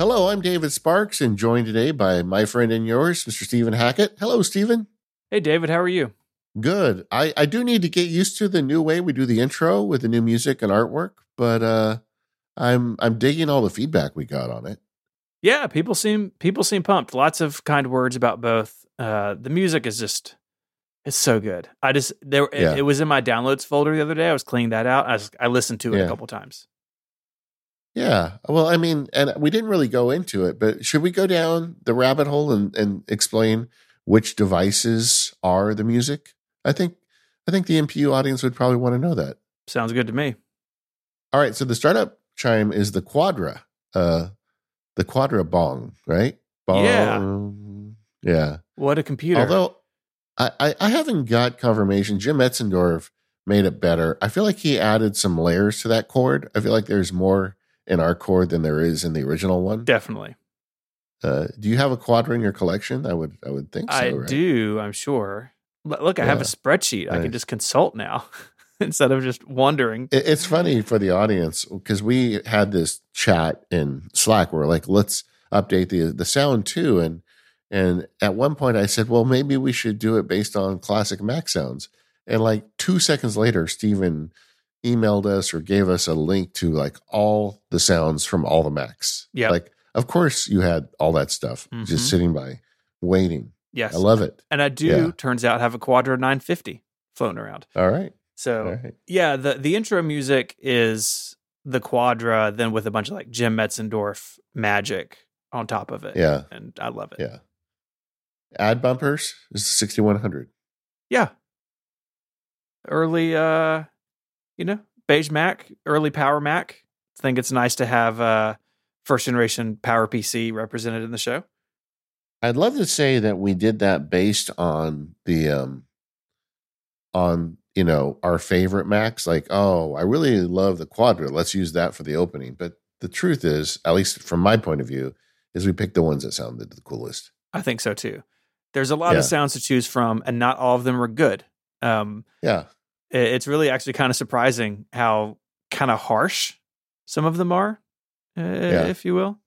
Hello, I'm David Sparks, and joined today by my friend and yours, Mr. Stephen Hackett. Hello, Stephen. Hey, David, how are you? Good. I do need to get used to the new way we do the intro with the new music and artwork, but I'm digging all the feedback we got on it. Yeah, people seem pumped. Lots of kind words about both. The music is just it's so good. It was in my downloads folder the other day. I was cleaning that out. I listened to it a couple times. Yeah. Well, I mean, and we didn't really go into it, but should we go down the rabbit hole and explain which devices are the music? I think the MPU audience would probably want to know that. Sounds good to me. All right. So the startup chime is the Quadra, the Quadra Bong, right? Bong. Yeah. What a computer. Although I haven't got confirmation. Jim Etzendorf made it better. I feel like he added some layers to that chord. I feel like there's more in our chord than there is in the original one. Definitely. Do you have a Quadra in your collection? I would think so. I right? do, I'm sure. Look, I have a spreadsheet. Nice. I can just consult now instead of just wondering. It's funny for the audience because we had this chat in Slack where we're like, let's update the sound too. And at one point I said, well, maybe we should do it based on classic Mac sounds. And like 2 seconds later, Stephen emailed us or gave us a link to like all the sounds from all the Macs. Yeah. Like, of course you had all that stuff just sitting by waiting. Yes. I love it. And I do, turns out, have a Quadra 950 floating around. All right. So, the intro music is the Quadra, then with a bunch of like Jim Metzendorf magic on top of it. Yeah. And I love it. Yeah. Add bumpers is the 6100. Yeah. Early, beige Mac, early Power Mac. I think it's nice to have first generation Power PC represented in the show. I'd love to say that we did that based on the our favorite Macs. Like, oh, I really love the Quadra. Let's use that for the opening. But the truth is, at least from my point of view, is we picked the ones that sounded the coolest. I think so too. There's a lot of sounds to choose from, and not all of them are good. It's really actually kind of surprising how kind of harsh some of them are, if you will.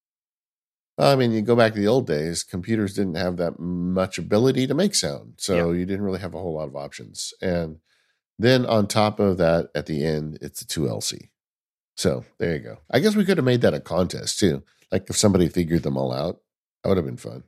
I mean, you go back to the old days, computers didn't have that much ability to make sound. So you didn't really have a whole lot of options. And then on top of that, at the end, it's a 2LC. So there you go. I guess we could have made that a contest too. Like if somebody figured them all out, that would have been fun.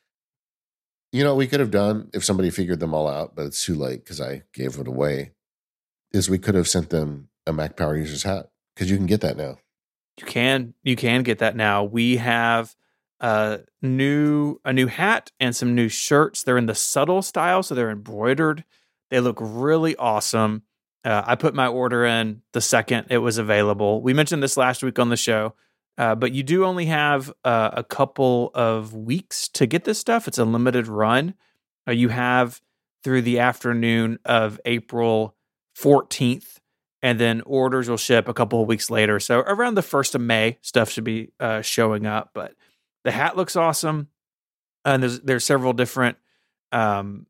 You know what we could have done if somebody figured them all out, but it's too late because I gave it away, is we could have sent them a Mac Power Users hat because you can get that now. You can get that now. We have a new hat and some new shirts. They're in the subtle style, so they're embroidered. They look really awesome. I put my order in the second it was available. We mentioned this last week on the show. But you do only have a couple of weeks to get this stuff. It's a limited run. You have through the afternoon of April 14th, and then orders will ship a couple of weeks later. So around the 1st of May, stuff should be showing up. But the hat looks awesome, and there's several different colors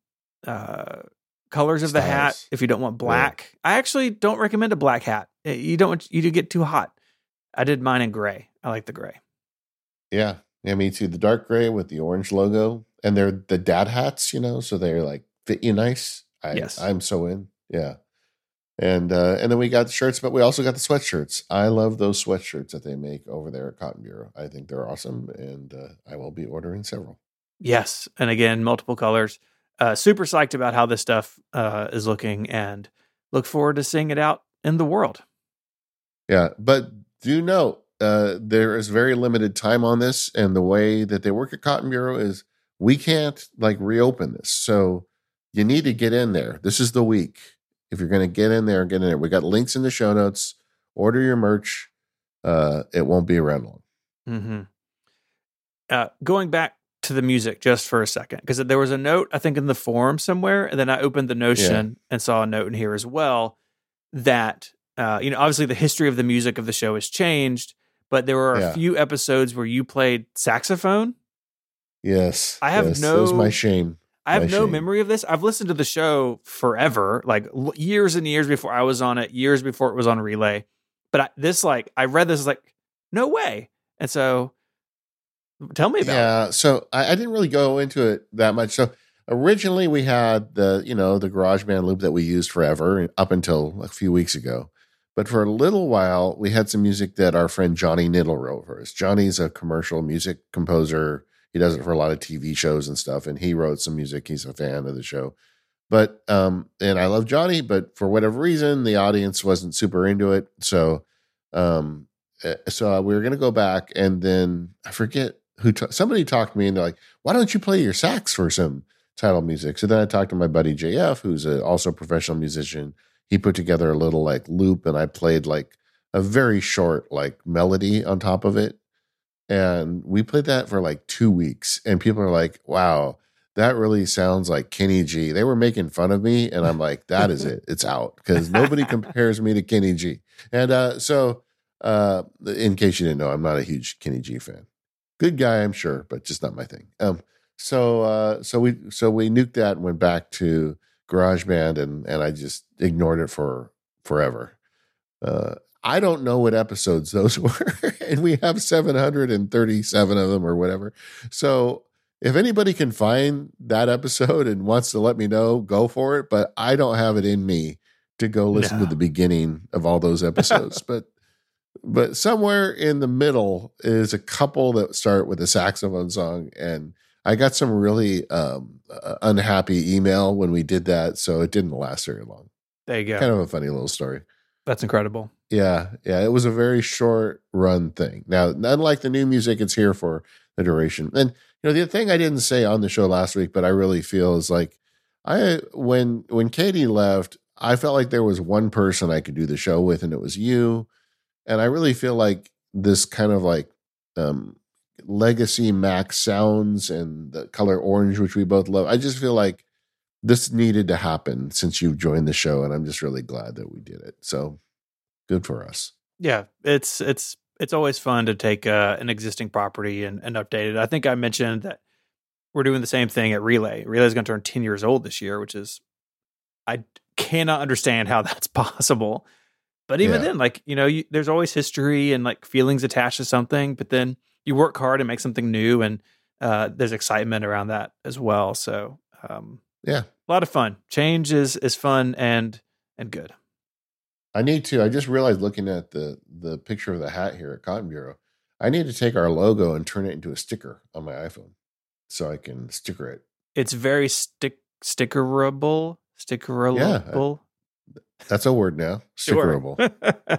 of the hat. If you don't want black, I actually don't recommend a black hat. You don't want you to get too hot. I did mine in gray. I like the gray. Yeah, me too. The dark gray with the orange logo, and they're the dad hats, so they're like fit you nice. Yes, I'm so in. Yeah, and then we got the shirts, but we also got the sweatshirts. I love those sweatshirts that they make over there at Cotton Bureau. I think they're awesome, and I will be ordering several. Yes, and again, multiple colors. Super psyched about how this stuff is looking, and look forward to seeing it out in the world. Yeah, but do note, there is very limited time on this, and the way that they work at Cotton Bureau is we can't reopen this. So you need to get in there. This is the week. If you're going to get in there. We got links in the show notes. Order your merch. It won't be around long. Mm-hmm. Going back to the music just for a second, because there was a note, I think, in the forum somewhere, and then I opened the Notion and saw a note in here as well that, obviously the history of the music of the show has changed, but there were a few episodes where you played saxophone. Yes. I have that was my shame. I have no memory of this. I've listened to the show forever, like years and years before I was on it, years before it was on Relay. But I read this like, no way. And so Tell me about it. Yeah, so I didn't really go into it that much. So originally we had the GarageBand loop that we used forever up until a few weeks ago. But for a little while, we had some music that our friend Johnny Niddle wrote for us. Johnny's a commercial music composer. He does it for a lot of TV shows and stuff, and he wrote some music. He's a fan of the show. But and I love Johnny, but for whatever reason, the audience wasn't super into it. So we were going to go back, and then I forget somebody talked to me, and they're like, "Why don't you play your sax for some title music?" So then I talked to my buddy JF, who's also a professional musician. He put together a little like loop, and I played like a very short like melody on top of it. And we played that for like 2 weeks, and people are like, "Wow, that really sounds like Kenny G." They were making fun of me, and I'm like, "That is it. It's out," because nobody compares me to Kenny G. And so in case you didn't know, I'm not a huge Kenny G fan. Good guy, I'm sure, but just not my thing. So we nuked that and went back to GarageBand, and I just ignored it for forever. I don't know what episodes those were, and we have 737 of them or whatever. So if anybody can find that episode and wants to let me know, go for it. But I don't have it in me to go listen to the beginning of all those episodes. But somewhere in the middle is a couple that start with a saxophone song, and I got some really unhappy email when we did that, so it didn't last very long. There you go. Kind of a funny little story. That's incredible. Yeah. It was a very short run thing. Now, unlike the new music, it's here for the duration. And the thing I didn't say on the show last week, but I really feel is like when Katie left, I felt like there was one person I could do the show with, and it was you. And I really feel like this kind of like legacy Mac sounds and the color orange, which we both love. I just feel like this needed to happen since you've joined the show, and I'm just really glad that we did it. So good for us. Yeah, it's always fun to take an existing property and update it. I think I mentioned that we're doing the same thing at Relay. Relay is going to turn 10 years old this year, which is, I cannot understand how that's possible. But even then, like, there's always history and like feelings attached to something, but then you work hard and make something new, and there's excitement around that as well. So a lot of fun. Change is fun and good. I just realized looking at the picture of the hat here at Cotton Bureau, I need to take our logo and turn it into a sticker on my iPhone so I can sticker it. It's very stickerable. Yeah, that's a word now. Stickerable. Sure.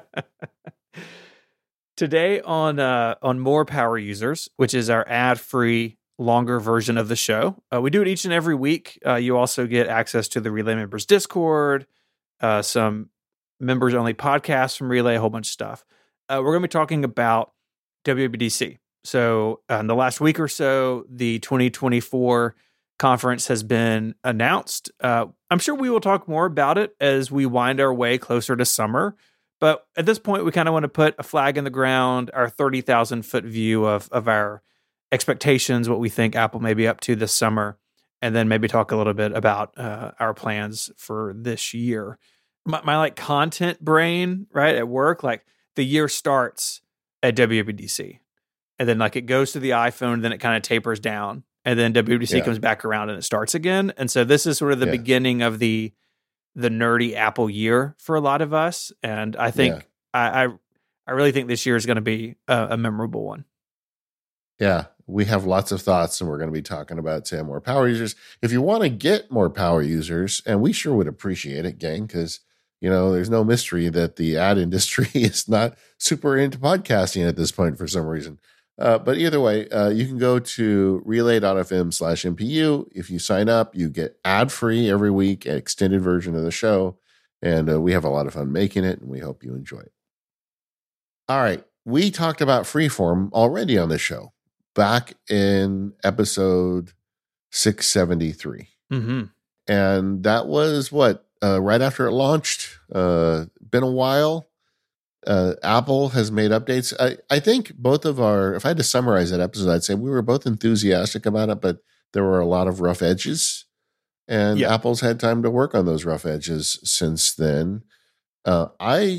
Today on More Power Users, which is our ad-free, longer version of the show. We do it each and every week. You also get access to the Relay Members Discord, some members-only podcasts from Relay, a whole bunch of stuff. We're going to be talking about WWDC. So in the last week or so, the 2024 conference has been announced. I'm sure we will talk more about it as we wind our way closer to summer. But at this point, we kind of want to put a flag in the ground, our 30,000-foot view of our expectations, what we think Apple may be up to this summer, and then maybe talk a little bit about our plans for this year. My like content brain, right, at work, like the year starts at WWDC, and then like it goes to the iPhone, then it kind of tapers down, and then WWDC comes back around and it starts again. And so this is sort of the beginning of the nerdy Apple year for a lot of us. And I think I really think this year is going to be a memorable one. Yeah, we have lots of thoughts, and we're going to be talking about more power users. If you want to get more power users, and we sure would appreciate it, gang, because there's no mystery that the ad industry is not super into podcasting at this point for some reason. But either way, you can go to relay.fm/MPU. If you sign up, you get ad-free every week, an extended version of the show. And we have a lot of fun making it, and we hope you enjoy it. All right. We talked about Freeform already on the show back in episode 673. Mm-hmm. And that was right after it launched. Been a while. Apple has made updates. I think both of if I had to summarize that episode, I'd say we were both enthusiastic about it, but there were a lot of rough edges, and Apple's had time to work on those rough edges since then. I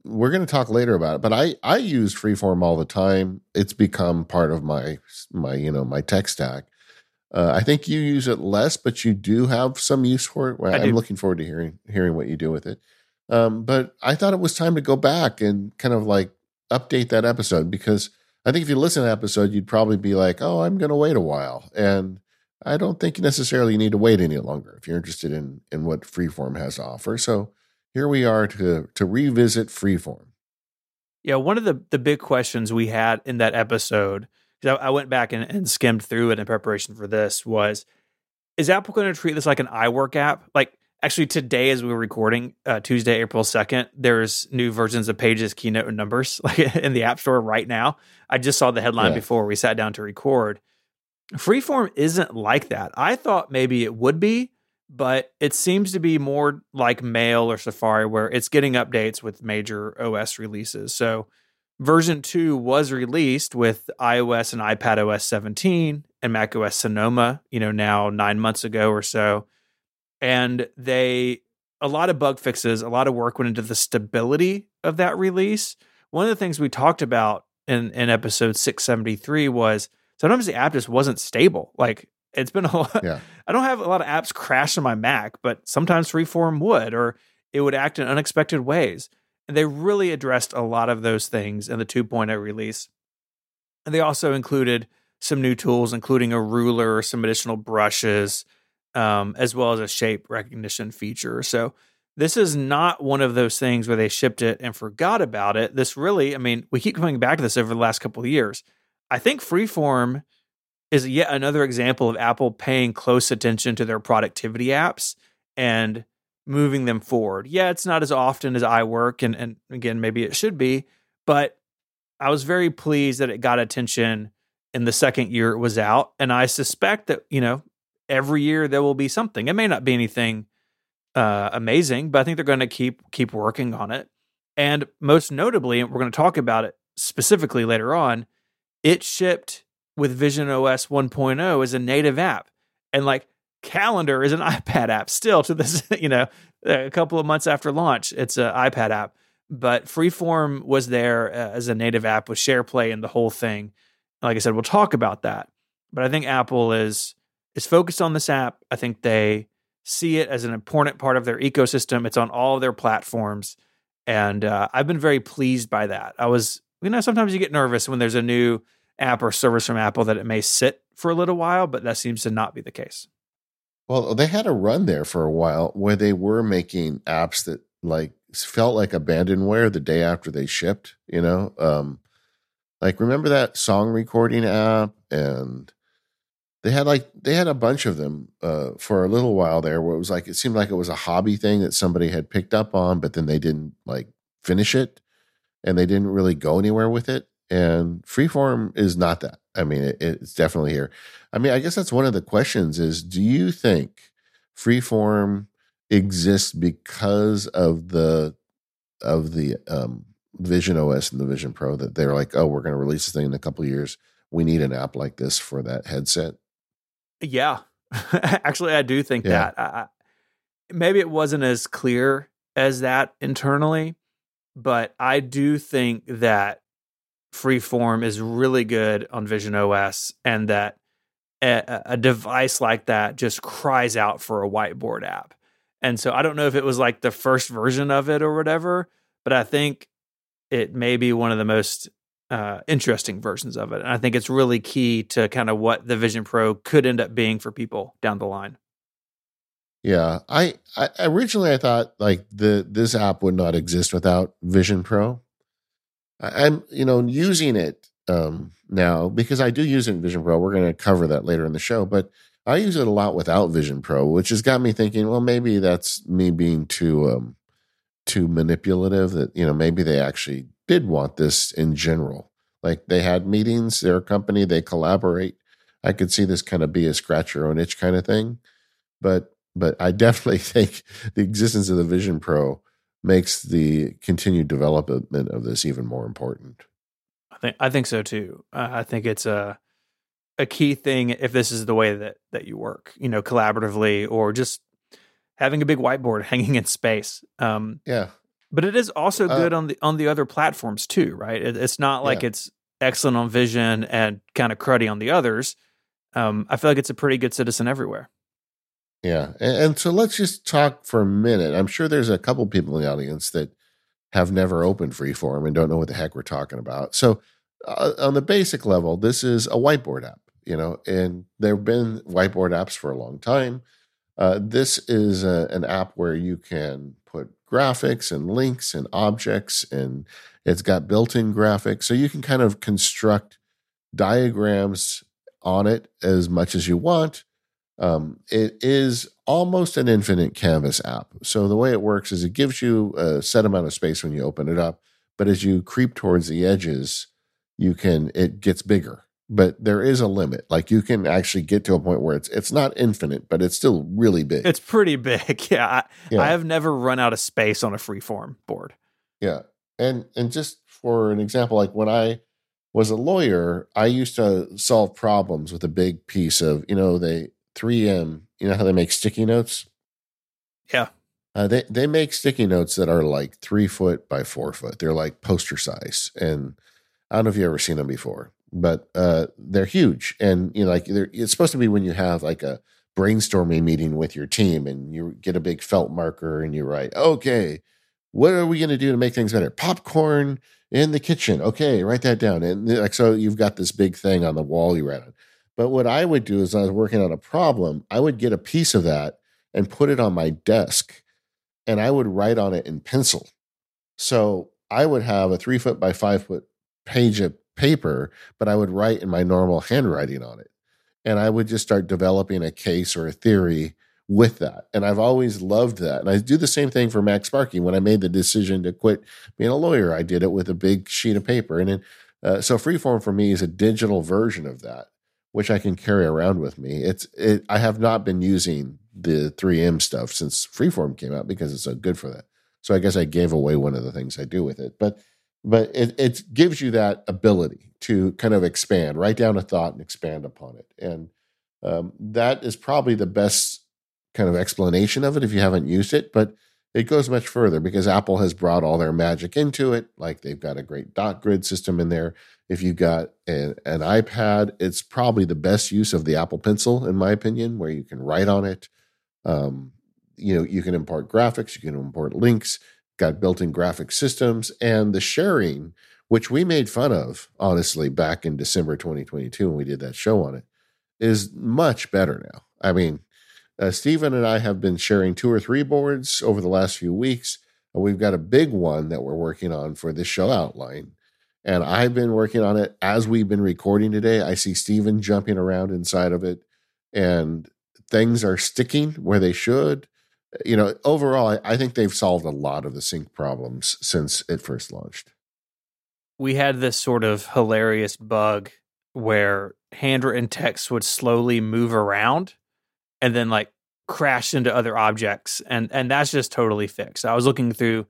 we're going to talk later about it, but I use Freeform all the time. It's become part of my my tech stack. I think you use it less, but you do have some use for it. Well, I'm looking forward to hearing what you do with it. But I thought it was time to go back and kind of like update that episode, because I think if you listen to the episode, you'd probably be like, oh, I'm going to wait a while. And I don't think you necessarily need to wait any longer if you're interested in what Freeform has to offer. So here we are to revisit Freeform. Yeah, one of the big questions we had in that episode, because I went back and skimmed through it in preparation for this, was, is Apple going to treat this like an iWork app? Like, actually, today as we were recording, Tuesday, April 2nd, there's new versions of Pages, Keynote, and Numbers like in the App Store right now. I just saw the headline before we sat down to record. Freeform isn't like that. I thought maybe it would be, but it seems to be more like Mail or Safari, where it's getting updates with major OS releases. So version 2 was released with iOS and iPadOS 17 and macOS Sonoma, now 9 months ago or so. And a lot of bug fixes, a lot of work went into the stability of that release. One of the things we talked about in episode 673 was sometimes the app just wasn't stable. Like, it's been a lot. Yeah. I don't have a lot of apps crash on my Mac, but sometimes Freeform would, or it would act in unexpected ways. And they really addressed a lot of those things in the 2.0 release. And they also included some new tools, including a ruler, some additional brushes, as well as a shape recognition feature. So this is not one of those things where they shipped it and forgot about it. This really, we keep coming back to this over the last couple of years. I think Freeform is yet another example of Apple paying close attention to their productivity apps and moving them forward. Yeah, it's not as often as iWork, and again, maybe it should be, but I was very pleased that it got attention in the second year it was out. And I suspect that, every year there will be something. It may not be anything amazing, but I think they're going to keep working on it. And most notably, and we're going to talk about it specifically later on, it shipped with Vision OS 1.0 as a native app. And like Calendar is an iPad app still to this, a couple of months after launch, it's an iPad app. But Freeform was there as a native app with SharePlay and the whole thing. Like I said, we'll talk about that. But I think Apple is focused on this app. I think they see it as an important part of their ecosystem. It's on all of their platforms. And I've been very pleased by that. I was, sometimes you get nervous when there's a new app or service from Apple that it may sit for a little while, but that seems to not be the case. Well, they had a run there for a while where they were making apps that like felt like abandonware the day after they shipped, like remember that song recording app? And they had a bunch of them for a little while there where it was like, it seemed like it was a hobby thing that somebody had picked up on, but then they didn't like finish it and they didn't really go anywhere with it. And Freeform is not that. It's definitely here. I guess that's one of the questions is, do you think Freeform exists because of the Vision OS and the Vision Pro, that they're like, oh, we're going to release this thing in a couple of years. We need an app like this for that headset. Yeah, actually, I do think that. Maybe it wasn't as clear as that internally, but I do think that Freeform is really good on Vision OS, and that a device like that just cries out for a whiteboard app. And so I don't know if it was like the first version of it or whatever, but I think it may be one of the most interesting versions of it. And I think it's really key to kind of what the Vision Pro could end up being for people down the line. Yeah. I originally I thought like this app would not exist without Vision Pro. I'm, using it now because I do use it in Vision Pro. We're going to cover that later in the show, but I use it a lot without Vision Pro, which has got me thinking, well, maybe that's me being too manipulative, that, maybe they actually did want this in general. Like they had meetings, they're a company, they collaborate. I could see this kind of be a scratch your own itch kind of thing. But I definitely think the existence of the Vision Pro makes the continued development of this even more important. I think so too. I think it's a key thing if this is the way that you work, collaboratively, or just having a big whiteboard hanging in space. Yeah. But it is also Uh, good on the other platforms too, right? It's not like yeah. it's excellent on Vision and kind of cruddy on the others. I feel like it's a pretty good citizen everywhere. Yeah. And so let's just talk for a minute. I'm sure there's a couple people in the audience that have never opened Freeform and don't know what the heck we're talking about. So, on the basic level, this is a whiteboard app, and there have been whiteboard apps for a long time. This is an app where you can put graphics and links and objects, and it's got built in graphics. So you can kind of construct diagrams on it as much as you want. It is almost an infinite canvas app. So the way it works is it gives you a set amount of space when you open it up, but as you creep towards the edges, it gets bigger. But there is a limit. Like you can actually get to a point where it's not infinite, but it's still really big. It's pretty big. Yeah. Yeah. I have never run out of space on a Freeform board. Yeah. And just for an example, like when I was a lawyer, I used to solve problems with a big piece of, they 3M, how they make sticky notes? Yeah. They make sticky notes that are like 3 foot by 4 foot. They're like poster size. And I don't know if you've ever seen them before, but they're huge. And, it's supposed to be when you have like a brainstorming meeting with your team and you get a big felt marker and you write, okay, what are we going to do to make things better? Popcorn in the kitchen. Okay, write that down. And so you've got this big thing on the wall you write on. But what I would do is I was working on a problem, I would get a piece of that and put it on my desk and I would write on it in pencil. So I would have a 3 foot by 5 foot page of paper, but I would write in my normal handwriting on it. And I would just start developing a case or a theory with that. And I've always loved that. And I do the same thing for MacSparky. When I made the decision to quit being a lawyer, I did it with a big sheet of paper. And so Freeform for me is a digital version of that, which I can carry around with me. I have not been using the 3M stuff since Freeform came out because it's so good for that. So I guess I gave away one of the things I do with it. But it gives you that ability to kind of expand, write down a thought and expand upon it. And that is probably the best kind of explanation of it if you haven't used it. But it goes much further because Apple has brought all their magic into it. Like they've got a great dot grid system in there. If you've got an iPad, it's probably the best use of the Apple Pencil, in my opinion, where you can write on it. You can import graphics, you can import links, got built-in graphic systems, and the sharing, which we made fun of, honestly, back in December 2022 when we did that show on it, is much better now. I mean, Stephen and I have been sharing 2 or 3 boards over the last few weeks. And we've got a big one that we're working on for this show outline. And I've been working on it as we've been recording today. I see Stephen jumping around inside of it, and things are sticking where they should. Overall, I think they've solved a lot of the sync problems since it first launched. We had this sort of hilarious bug where handwritten text would slowly move around and then like crash into other objects. And that's just totally fixed. I was looking through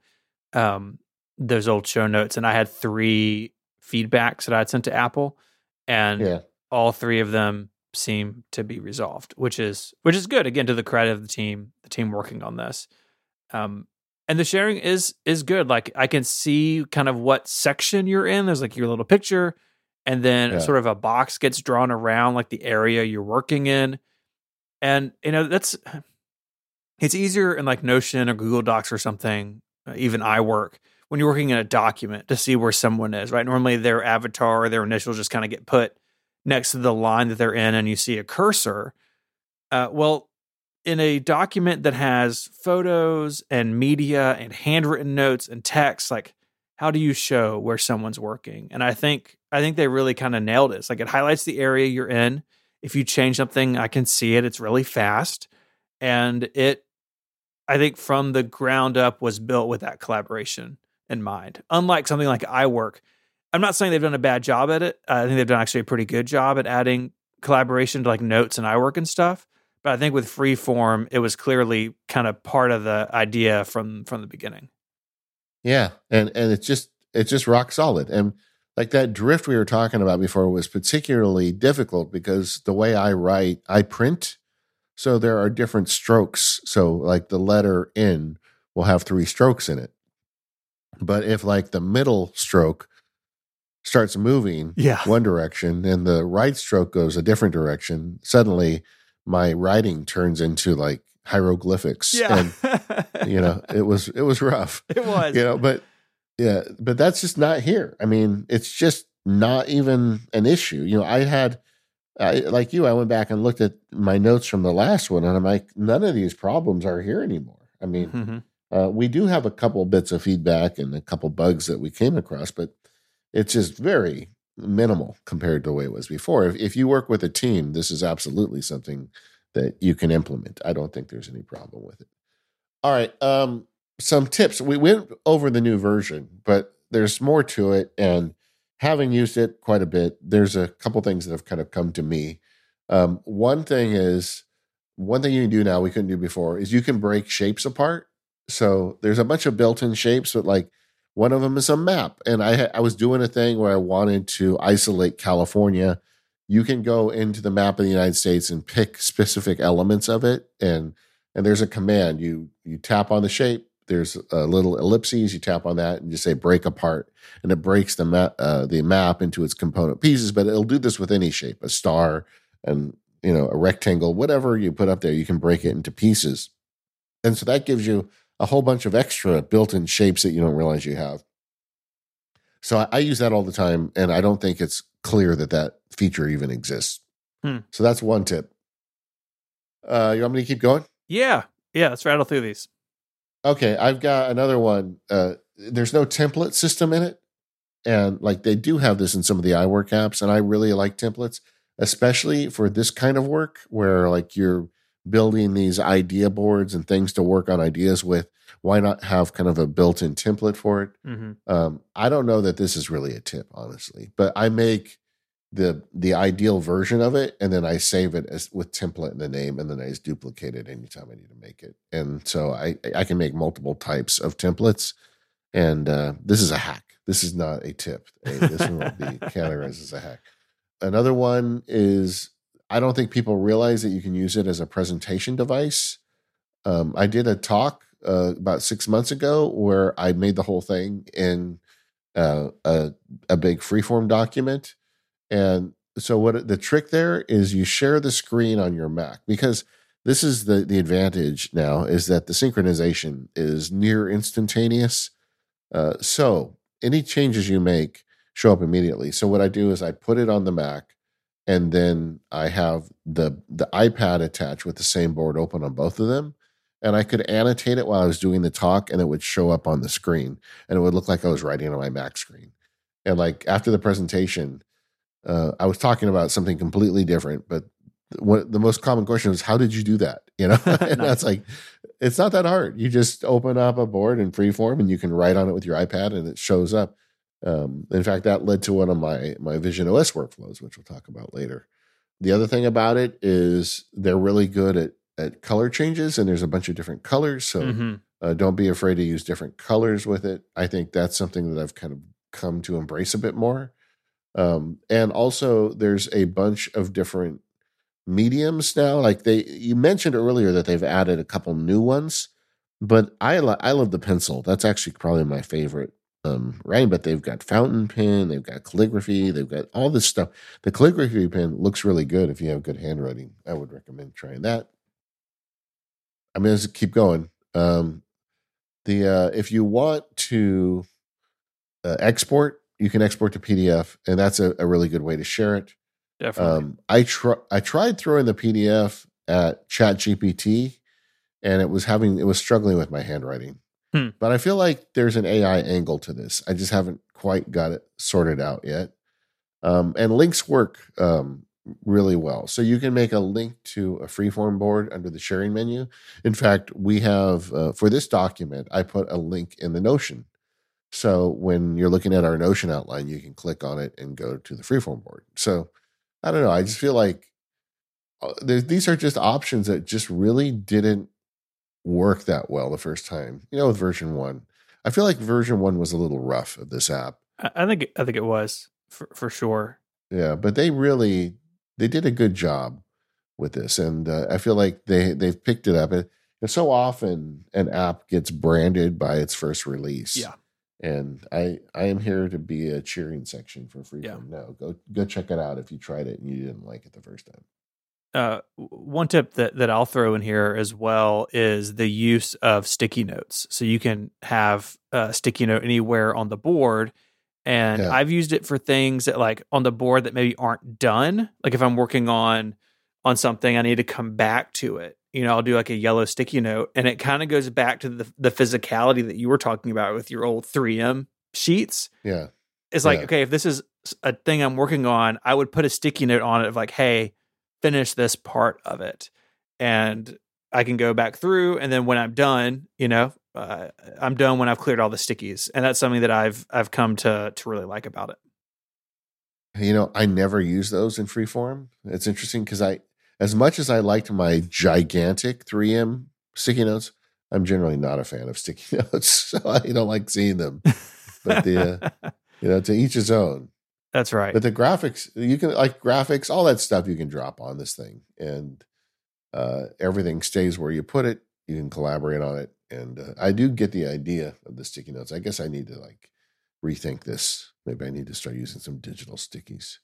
those old show notes and I had 3 feedbacks that I'd sent to Apple, and all 3 of them seem to be resolved, which is good. Again, to the credit of the team working on this. And the sharing is good. Like I can see kind of what section you're in. There's like your little picture, and then sort of a box gets drawn around like the area you're working in. And it's easier in like Notion or Google Docs or something, even iWork, when you're working in a document to see where someone is, right? Normally their avatar or their initials just kind of get put next to the line that they're in and you see a cursor. Well, in a document that has photos and media and handwritten notes and text, like how do you show where someone's working? And I think they really kind of nailed it. It's like it highlights the area you're in. If you change something, I can see it. It's really fast. And I think from the ground up was built with that collaboration in mind. Unlike something like iWork, I'm not saying they've done a bad job at it. I think they've done actually a pretty good job at adding collaboration to like notes and iWork and stuff. But I think with Freeform, it was clearly kind of part of the idea from the beginning. Yeah, and it's just rock solid. And like that drift we were talking about before was particularly difficult because the way I write, I print, so there are different strokes. So like the letter N will have 3 strokes in it. But if like the middle stroke starts moving one direction and the right stroke goes a different direction, suddenly my writing turns into like hieroglyphics. Yeah. And it was rough. It was. But that's just not here. I mean, it's just not even an issue. Like you, I went back and looked at my notes from the last one, and I'm like, none of these problems are here anymore. I mean, we do have a couple bits of feedback and a couple bugs that we came across, but it's just very minimal compared to the way it was before. If you work with a team, this is absolutely something that you can implement. I don't think there's any problem with it. All right. Some tips. We went over the new version, but there's more to it. And having used it quite a bit, there's a couple things that have kind of come to me. One thing you can do now we couldn't do before is you can break shapes apart. So there's a bunch of built-in shapes, but like one of them is a map. And I was doing a thing where I wanted to isolate California. You can go into the map of the United States and pick specific elements of it. And there's a command. You tap on the shape. There's a little ellipses. You tap on that and just say break apart. And it breaks the map into its component pieces. But it'll do this with any shape, a star and a rectangle, whatever you put up there, you can break it into pieces. And so that gives you a whole bunch of extra built-in shapes that you don't realize you have. So I use that all the time, and I don't think it's clear that feature even exists. So that's one tip. You want me to keep going? Yeah, let's rattle through these. Okay, I've got another one. There's no template system in it, and like they do have this in some of the iWork apps, and I really like templates, especially for this kind of work where like you're building these idea boards and things to work on ideas with. Why not have kind of a built-in template for it? I don't know that this is really a tip, honestly, but I make the ideal version of it, and then I save it as with template in the name, and then I just duplicate it anytime I need to make it. And so I can make multiple types of templates, and this is a hack. This is not a tip. This one will be categorized as a hack. Another one is I don't think people realize that you can use it as a presentation device. I did a talk about 6 months ago where I made the whole thing in a big freeform document. And so what the trick there is you share the screen on your Mac, because this is the advantage now is that the synchronization is near instantaneous. So any changes you make show up immediately. So what I do is I put it on the Mac, and then I have the iPad attached with the same board open on both of them. And I could annotate it while I was doing the talk, and it would show up on the screen, and it would look like I was writing on my Mac screen. And like after the presentation, I was talking about something completely different, but the most common question was, how did you do that? And that's like, it's not that hard. You just open up a board in Freeform and you can write on it with your iPad and it shows up. In fact, that led to one of my Vision OS workflows, which we'll talk about later. The other thing about it is they're really good at color changes, and there's a bunch of different colors. So don't be afraid to use different colors with it. I think that's something that I've kind of come to embrace a bit more. And also there's a bunch of different mediums now. Like you mentioned earlier that they've added a couple new ones, but I love the pencil. That's actually probably my favorite writing, but they've got fountain pen, they've got calligraphy, they've got all this stuff. The calligraphy pen looks really good if you have good handwriting. I would recommend trying that. I'm going to keep going. If you want to export, you can export to PDF, and that's a really good way to share it. Definitely. I tried throwing the PDF at ChatGPT, and it was struggling with my handwriting. But I feel like there's an AI angle to this. I just haven't quite got it sorted out yet. And links work really well. So you can make a link to a freeform board under the sharing menu. In fact, we have, for this document, I put a link in the Notion. So when you're looking at our Notion outline, you can click on it and go to the freeform board. So I don't know. I just feel like these are just options that just really didn't work that well the first time. With version 1, I feel like version 1 was a little rough of this app. I think it was for sure. Yeah, but they did a good job with this, and I feel like they've picked it up. And so often an app gets branded by its first release. Yeah. And I am here to be a cheering section for Yeah. Freeform. No, go check it out if you tried it and you didn't like it the first time. One tip that I'll throw in here as well is the use of sticky notes. So you can have a sticky note anywhere on the board. And Yeah. I've used it for things that like on the board that maybe aren't done. Like if I'm working on something, I need to come back to it. I'll do like a yellow sticky note, and it kind of goes back to the physicality that you were talking about with your old 3M sheets. Yeah. It's like, okay, if this is a thing I'm working on, I would put a sticky note on it of like, hey, finish this part of it. And I can go back through, and then when I'm done, I'm done when I've cleared all the stickies. And that's something that I've come to really like about it. I never use those in Freeform. It's interesting because as much as I liked my gigantic 3M sticky notes, I'm generally not a fan of sticky notes. So I don't like seeing them. But to each his own. That's right. But the graphics, you can like graphics, all that stuff you can drop on this thing, and everything stays where you put it. You can collaborate on it, and I do get the idea of the sticky notes. I guess I need to like rethink this. Maybe I need to start using some digital stickies.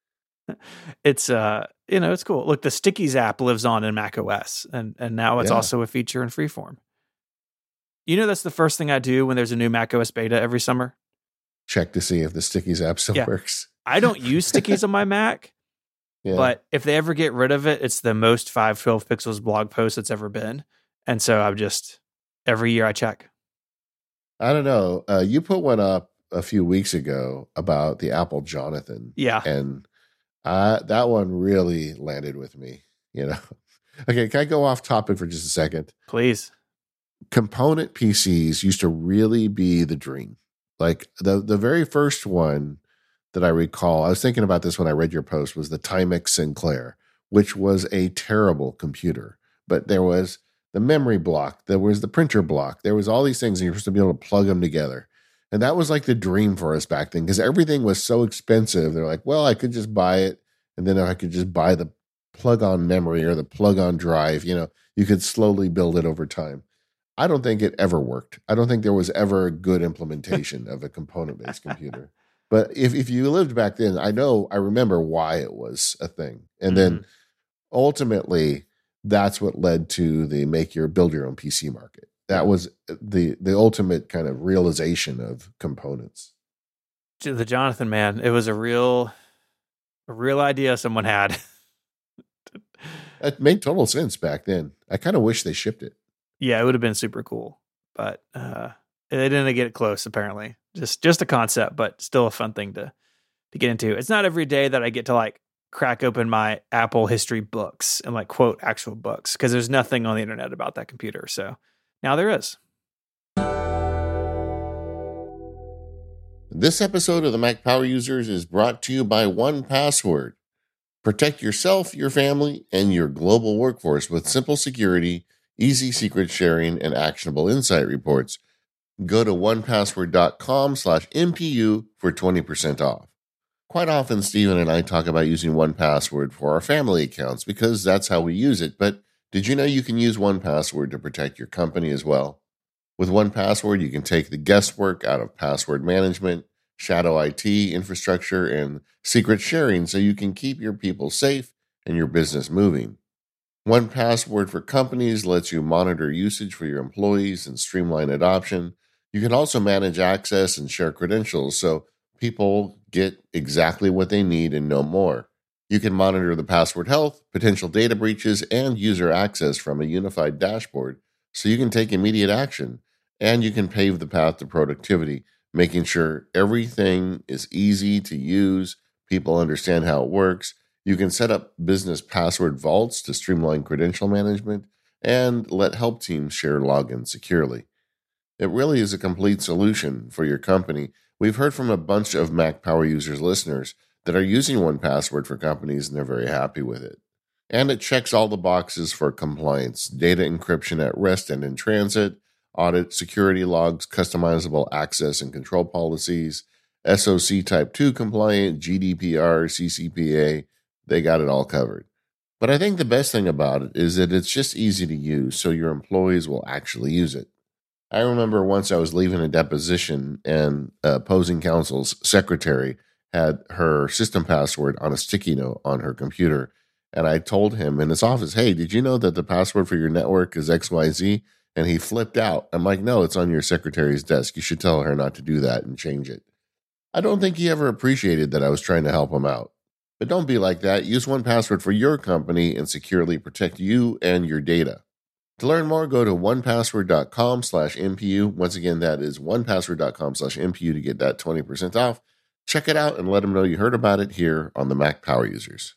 It's it's cool. Look, the Stickies app lives on in Mac OS, and now it's also a feature in Freeform. That's the first thing I do when there's a new Mac OS beta every summer. Check to see if the Stickies app still works. I don't use Stickies on my Mac, but if they ever get rid of it, it's the most 512 pixels blog post that's ever been. And so I'm just, every year I check. I don't know. You put one up a few weeks ago about the Apple Jonathan. Yeah. And that one really landed with me, Okay, can I go off topic for just a second? Please. Component PCs used to really be the dream. Like the very first one that I recall, I was thinking about this when I read your post, was the Timex Sinclair, which was a terrible computer. But there was the memory block, there was the printer block, there was all these things, and you're supposed to be able to plug them together. And that was like the dream for us back then because everything was so expensive. They're like, well, I could just buy it, and then I could just buy the plug-on memory or the plug-on drive. You could slowly build it over time. I don't think it ever worked. I don't think there was ever a good implementation of a component-based computer. But if you lived back then, I remember why it was a thing. And then ultimately, that's what led to the build your own PC market. That was the ultimate kind of realization of components. The Jonathan, man, it was a real idea someone had. It made total sense back then. I kind of wish they shipped it. Yeah, it would have been super cool, but they didn't get it close. Apparently, just a concept, but still a fun thing to get into. It's not every day that I get to like crack open my Apple history books and like quote actual books because there's nothing on the internet about that computer. So now there is. This episode of the Mac Power Users is brought to you by 1Password. Protect yourself, your family, and your global workforce with simple security, easy secret sharing, and actionable insight reports. Go to 1password.com/MPU for 20% off. Quite often, Stephen and I talk about using 1Password for our family accounts because that's how we use it. But did you know you can use 1Password to protect your company as well? With 1Password, you can take the guesswork out of password management, shadow IT infrastructure, and secret sharing so you can keep your people safe and your business moving. 1Password for companies lets you monitor usage for your employees and streamline adoption. You can also manage access and share credentials so people get exactly what they need and no more. You can monitor the password health, potential data breaches, and user access from a unified dashboard so you can take immediate action. And you can pave the path to productivity, making sure everything is easy to use, people understand how it works. You can set up business password vaults to streamline credential management and let help teams share logins securely. It really is a complete solution for your company. We've heard from a bunch of Mac Power Users listeners that are using 1Password for companies, and they're very happy with it. And it checks all the boxes for compliance, data encryption at rest and in transit, audit security logs, customizable access and control policies, SOC Type 2 compliant, GDPR, CCPA. They got it all covered. But I think the best thing about it is that it's just easy to use, so your employees will actually use it. I remember once I was leaving a deposition and opposing counsel's secretary had her system password on a sticky note on her computer. And I told him in his office, hey, did you know that the password for your network is XYZ? And he flipped out. I'm like, no, it's on your secretary's desk. You should tell her not to do that and change it. I don't think he ever appreciated that I was trying to help him out. But don't be like that. Use 1Password for your company and securely protect you and your data. To learn more, go to 1password.com/MPU. Once again, that is 1password.com/MPU to get that 20% off. Check it out and let them know you heard about it here on the Mac Power Users.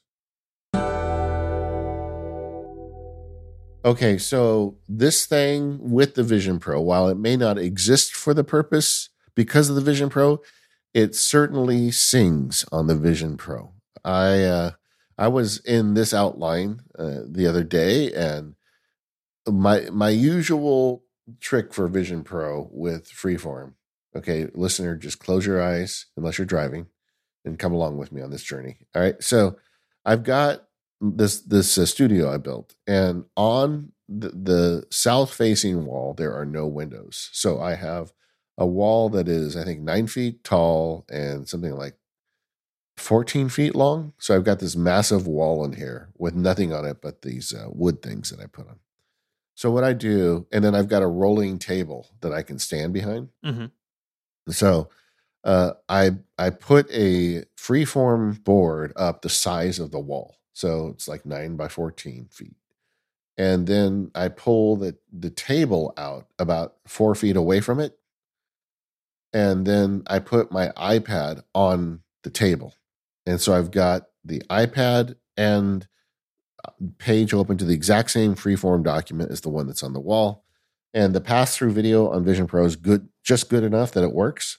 Okay, so this thing with the Vision Pro, while it may not exist for the purpose because of the Vision Pro, it certainly sings on the Vision Pro. I was in this outline the other day, and my usual trick for Vision Pro with Freeform. Okay, listener, just close your eyes unless you're driving, and come along with me on this journey. All right, so I've got this studio I built, and on the south facing wall there are no windows. So I have a wall that is, I think, 9 feet tall and something like 14 feet long. So I've got this massive wall in here with nothing on it but these wood things that I put on. So what I do, and then I've got a rolling table that I can stand behind. Mm-hmm. So I put a freeform board up the size of the wall. So it's like 9 by 14 feet. And then I pull the table out about 4 feet away from it. And then I put my iPad on the table. And so I've got the iPad and page open to the exact same freeform document as the one that's on the wall. And the pass-through video on Vision Pro is good, just good enough that it works.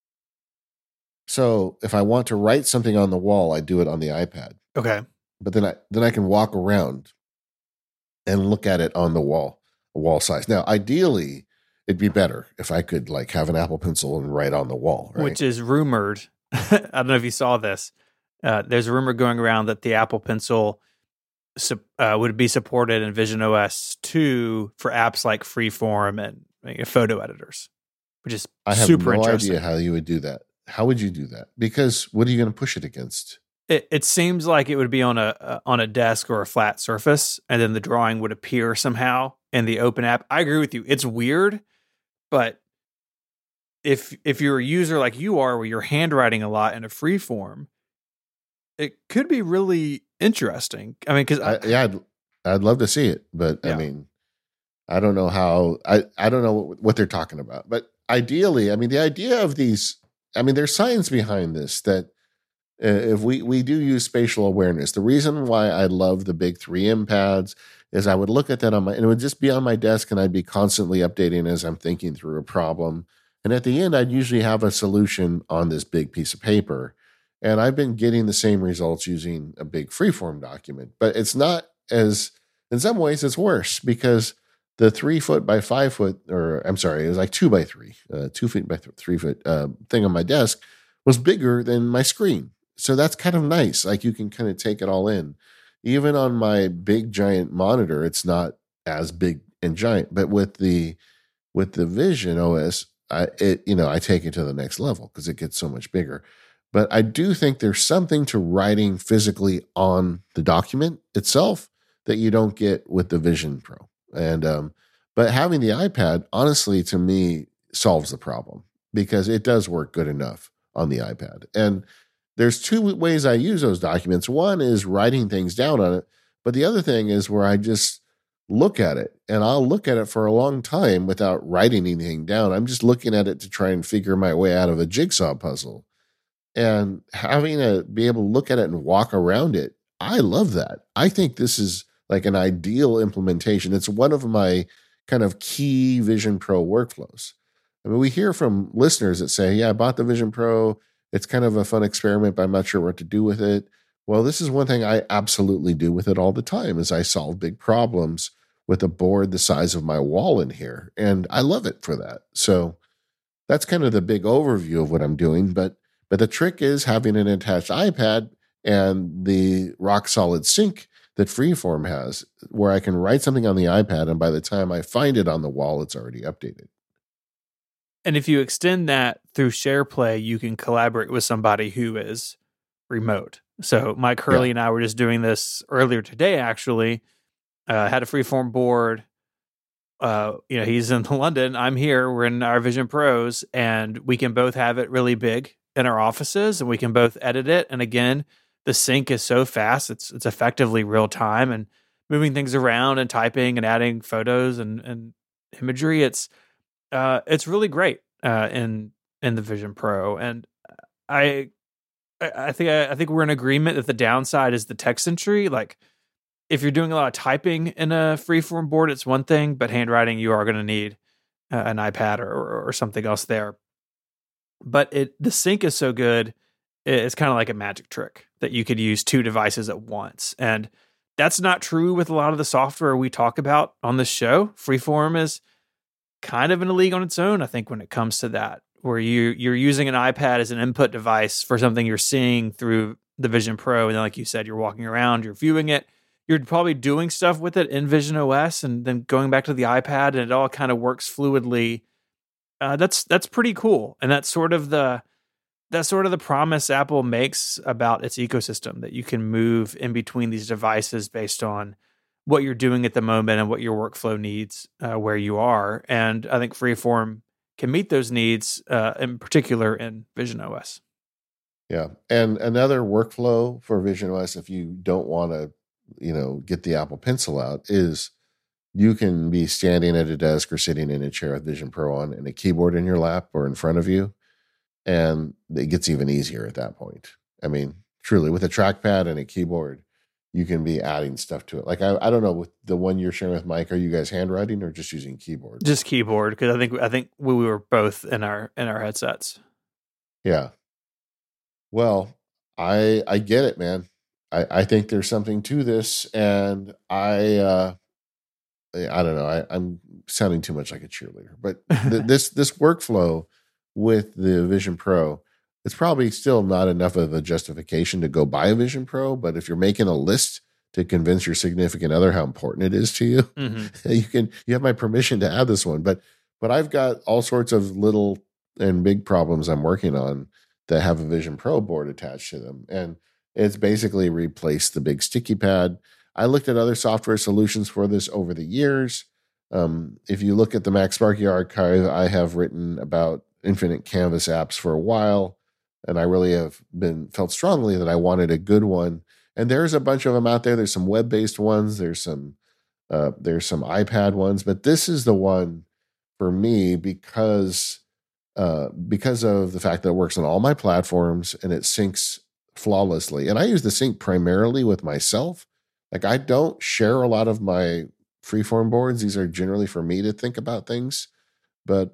So if I want to write something on the wall, I do it on the iPad. Okay. But then I can walk around and look at it on the wall size. Now, ideally, it'd be better if I could like have an Apple Pencil and write on the wall, right? Which is rumored. I don't know if you saw this. There's a rumor going around that the Apple Pencil would be supported in Vision OS 2 for apps like Freeform and photo editors, which is super interesting. I have no idea how you would do that. How would you do that? Because what are you going to push it against? It seems like it would be on a desk or a flat surface, and then the drawing would appear somehow in the open app. I agree with you. It's weird, but if you're a user like you are, where you're handwriting a lot in a Freeform, it could be really interesting. I mean, because I'd love to see it, but yeah. I mean, I don't know how. I don't know what they're talking about. But ideally, I mean, the idea of these. I mean, there's science behind this that. If we do use spatial awareness, the reason why I love the big 3M pads is I would look at that and it would just be on my desk and I'd be constantly updating as I'm thinking through a problem. And at the end, I'd usually have a solution on this big piece of paper. And I've been getting the same results using a big freeform document, but it's not as, in some ways it's worse because the 3 foot by 5 foot, or I'm sorry, it was like 2 by 3, 2 feet by 3 foot thing on my desk was bigger than my screen. So that's kind of nice. Like you can kind of take it all in. Even on my big giant monitor, it's not as big and giant. But with the Vision OS, I take it to the next level because it gets so much bigger. But I do think there's something to writing physically on the document itself that you don't get with the Vision Pro. And but having the iPad, honestly, to me, solves the problem because it does work good enough on the iPad. And there's 2 ways I use those documents. One is writing things down on it, but the other thing is where I just look at it, and I'll look at it for a long time without writing anything down. I'm just looking at it to try and figure my way out of a jigsaw puzzle. And having to be able to look at it and walk around it, I love that. I think this is like an ideal implementation. It's one of my kind of key Vision Pro workflows. I mean, we hear from listeners that say, yeah, I bought the Vision Pro. It's kind of a fun experiment, but I'm not sure what to do with it. Well, this is one thing I absolutely do with it all the time is I solve big problems with a board the size of my wall in here. And I love it for that. So that's kind of the big overview of what I'm doing. But the trick is having an attached iPad and the rock solid sync that Freeform has, where I can write something on the iPad, and by the time I find it on the wall, it's already updated. And if you extend that through SharePlay, you can collaborate with somebody who is remote. So Mike Hurley and I were just doing this earlier today, actually. Had a freeform board. He's in London. I'm here. We're in our Vision Pros, and we can both have it really big in our offices, and we can both edit it. And again, the sync is so fast; it's effectively real time, and moving things around and typing and adding photos and imagery. It's really great in the Vision Pro, and I think we're in agreement that the downside is the text entry. Like, if you're doing a lot of typing in a freeform board, it's one thing, but handwriting, you are going to need an iPad or something else there. But the sync is so good, it's kind of like a magic trick that you could use two devices at once. And that's not true with a lot of the software we talk about on this show. Freeform is kind of in a league on its own, I think, when it comes to that, where you're using an iPad as an input device for something you're seeing through the Vision Pro. And then, like you said, you're walking around, you're viewing it, you're probably doing stuff with it in Vision OS and then going back to the iPad, and it all kind of works fluidly. That's pretty cool. And that's sort of the promise Apple makes about its ecosystem, that you can move in between these devices based on what you're doing at the moment and what your workflow needs where you are. And I think Freeform can meet those needs, in particular in Vision OS. Yeah. And another workflow for Vision OS, if you don't want to, get the Apple Pencil out, is you can be standing at a desk or sitting in a chair with Vision Pro on and a keyboard in your lap or in front of you. And it gets even easier at that point. I mean, truly, with a trackpad and a keyboard, you can be adding stuff to it. Like, I don't know, with the one you're sharing with Mike, are you guys handwriting or just using keyboard? Just keyboard, because I think we were both in our headsets. Yeah. Well, I get it, man. I think there's something to this, and I don't know. I'm sounding too much like a cheerleader, but this workflow with the Vision Pro, it's probably still not enough of a justification to go buy a Vision Pro. But if you're making a list to convince your significant other how important it is to you, mm-hmm. you have my permission to add this one. But I've got all sorts of little and big problems I'm working on that have a Vision Pro board attached to them, and it's basically replaced the big sticky pad. I looked at other software solutions for this over the years. If you look at the MacSparky archive, I have written about Infinite Canvas apps for a while, and I really have felt strongly that I wanted a good one. And there's a bunch of them out there. There's some web-based ones. There's some iPad ones, but this is the one for me because of the fact that it works on all my platforms and it syncs flawlessly. And I use the sync primarily with myself. Like, I don't share a lot of my freeform boards. These are generally for me to think about things. But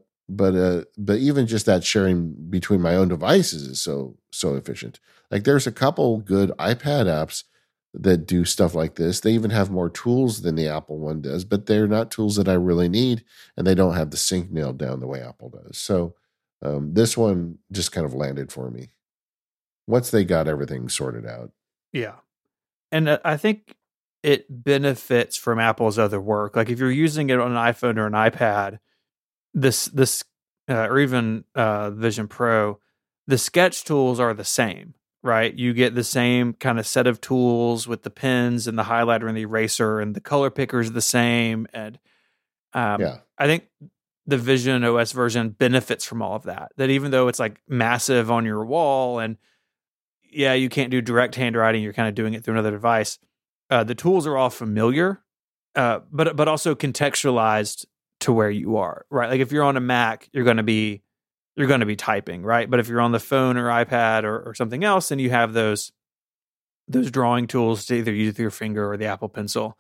even just that sharing between my own devices is so efficient. Like, there's a couple good iPad apps that do stuff like this. They even have more tools than the Apple one does, but they're not tools that I really need, and they don't have the sync nailed down the way Apple does. So this one just kind of landed for me once they got everything sorted out. Yeah. And I think it benefits from Apple's other work. Like, if you're using it on an iPhone or an iPad, this or even Vision Pro, the sketch tools are the same, right? You get the same kind of set of tools with the pens and the highlighter and the eraser, and the color picker is the same. And I think the Vision OS version benefits from all of that. That even though it's like massive on your wall, and you can't do direct handwriting, you're kind of doing it through another device. The tools are all familiar, but also contextualized to where you are, right? Like, if you're on a Mac, you're going to be typing, right? But if you're on the phone or iPad or something else, then you have those drawing tools to either use with your finger or the Apple Pencil.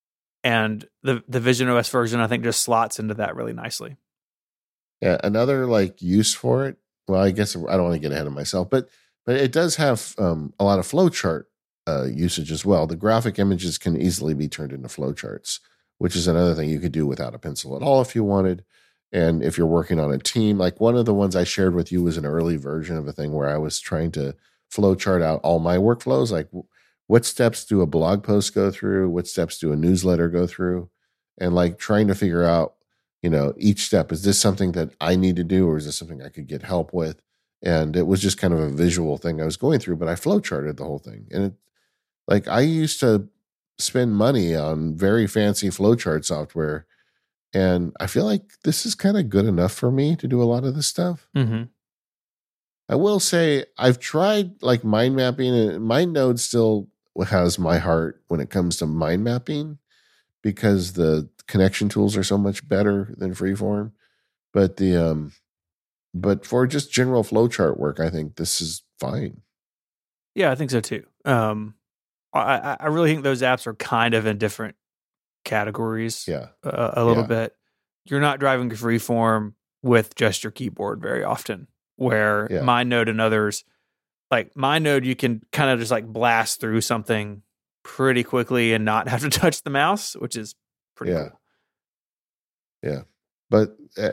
And the Vision OS version, I think, just slots into that really nicely. Yeah, another use for it. Well, I guess I don't want to get ahead of myself, but it does have a lot of flowchart usage as well. The graphic images can easily be turned into flowcharts, which is another thing you could do without a pencil at all if you wanted. And if you're working on a team, like one of the ones I shared with you was an early version of a thing where I was trying to flowchart out all my workflows, like what steps do a blog post go through, what steps do a newsletter go through, and trying to figure out each step. Is this something that I need to do, or is this something I could get help with? And it was just kind of a visual thing I was going through, but I flowcharted the whole thing. And I used to spend money on very fancy flowchart software, and I feel like this is kind of good enough for me to do a lot of this stuff. Mm-hmm. I will say I've tried like mind mapping, and MindNode still has my heart when it comes to mind mapping because the connection tools are so much better than Freeform. But for just general flowchart work, I think this is fine. Yeah, I think so too. I really think those apps are kind of in different categories. Yeah. A little bit. You're not driving Freeform with just your keyboard very often, where MindNode and others, like MindNode, you can kind of just like blast through something pretty quickly and not have to touch the mouse, which is pretty cool. Yeah. But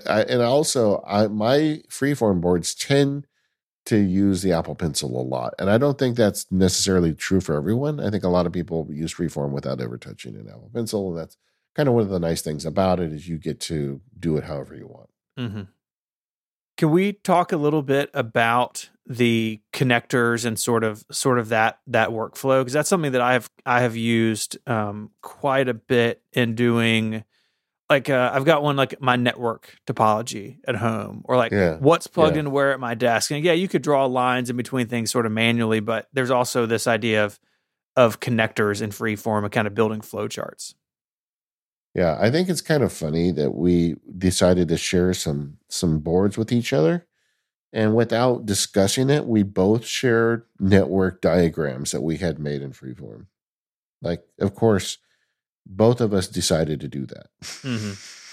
my Freeform boards tend to use the Apple Pencil a lot. And I don't think that's necessarily true for everyone. I think a lot of people use Freeform without ever touching an Apple Pencil. And that's kind of one of the nice things about it is you get to do it however you want. Mm-hmm. Can we talk a little bit about the connectors and sort of that workflow? Because that's something that I have used quite a bit in doing. Like I've got one like my network topology at home, or like what's plugged into where at my desk. And you could draw lines in between things sort of manually, but there's also this idea of connectors in Freeform and kind of building flowcharts. Yeah, I think it's kind of funny that we decided to share some boards with each other. And without discussing it, we both shared network diagrams that we had made in Freeform. Like, of course, both of us decided to do that. Mm-hmm.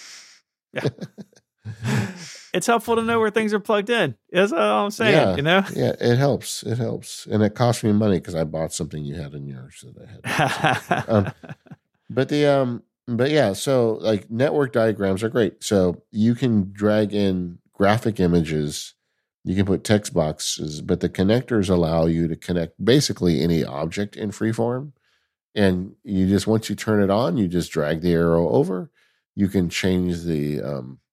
Yeah. It's helpful to know where things are plugged in. That's all I'm saying, Yeah, it helps. It helps. And it cost me money because I bought something you had in yours that I had. But yeah, so like network diagrams are great. So you can drag in graphic images, you can put text boxes, but the connectors allow you to connect basically any object in Freeform. And once you turn it on, you just drag the arrow over. You can change the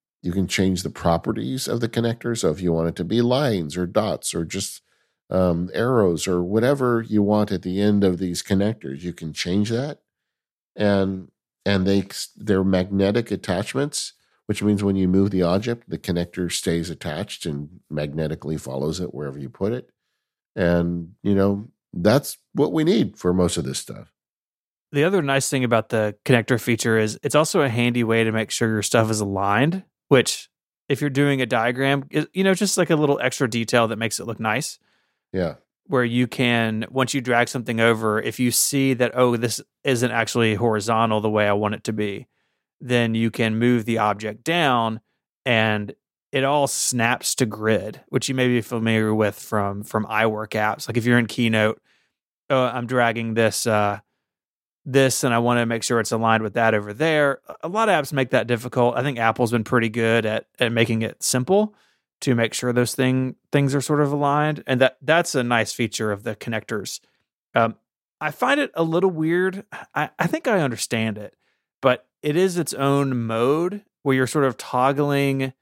properties of the connector. So if you want it to be lines or dots or just arrows or whatever you want at the end of these connectors, you can change that. And they're magnetic attachments, which means when you move the object, the connector stays attached and magnetically follows it wherever you put it. And that's what we need for most of this stuff. The other nice thing about the connector feature is it's also a handy way to make sure your stuff is aligned, which if you're doing a diagram, just like a little extra detail that makes it look nice. Yeah. Where you can, once you drag something over, if you see that, this isn't actually horizontal the way I want it to be, then you can move the object down and it all snaps to grid, which you may be familiar with from iWork apps. Like if you're in Keynote, I'm dragging this and I want to make sure it's aligned with that over there. A lot of apps make that difficult. I think Apple's been pretty good at making it simple to make sure those things are sort of aligned. And that's a nice feature of the connectors. I find it a little weird. I think I understand it, but it is its own mode where you're sort of toggling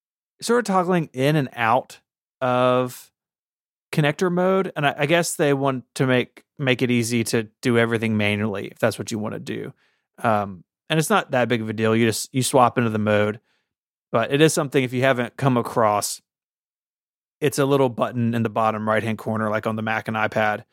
in and out of connector mode. And I guess they want to make it easy to do everything manually if that's what you want to do. And it's not that big of a deal. You swap into the mode, but it is something if you haven't come across, it's a little button in the bottom right-hand corner, like on the Mac and iPad.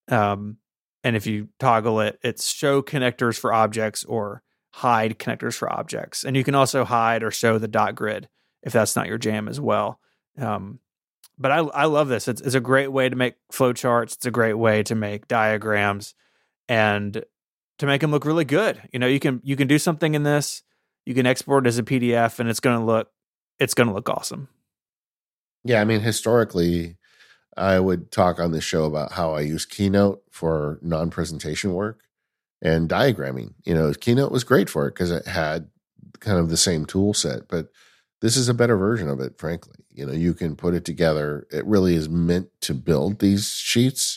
And if you toggle it, it's show connectors for objects or hide connectors for objects. And you can also hide or show the dot grid if that's not your jam as well. But I love this. It's a great way to make flowcharts. It's a great way to make diagrams and to make them look really good. You can do something in this. You can export it as a PDF, and it's going to look awesome. Yeah, I mean, historically, I would talk on this show about how I use Keynote for non-presentation work and diagramming. Keynote was great for it because it had kind of the same tool set, but this is a better version of it, frankly. You can put it together. It really is meant to build these sheets.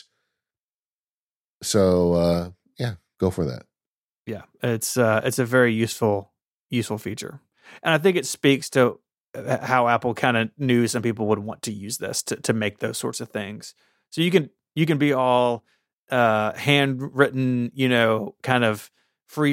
So, go for that. Yeah, it's a very useful feature. And I think it speaks to how Apple kind of knew some people would want to use this to make those sorts of things. So you can be all handwritten, kind of free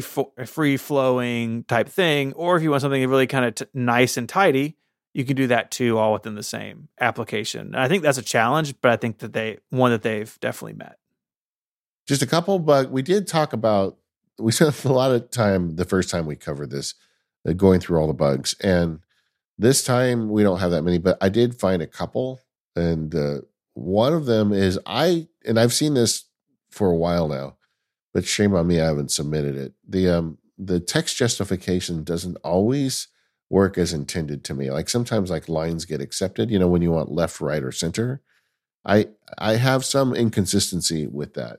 flowing type thing, or if you want something really kind of nice and tidy, you can do that too, all within the same application. And I think that's a challenge, but I think that they've definitely met. Just a couple, but we did talk about, we spent a lot of time the first time we covered this, going through all the bugs. And this time we don't have that many, but I did find a couple. And one of them is I've seen this for a while now, but shame on me, I haven't submitted it. The text justification doesn't always work as intended to me. Like sometimes like lines get accepted, when you want left, right, or center. I have some inconsistency with that.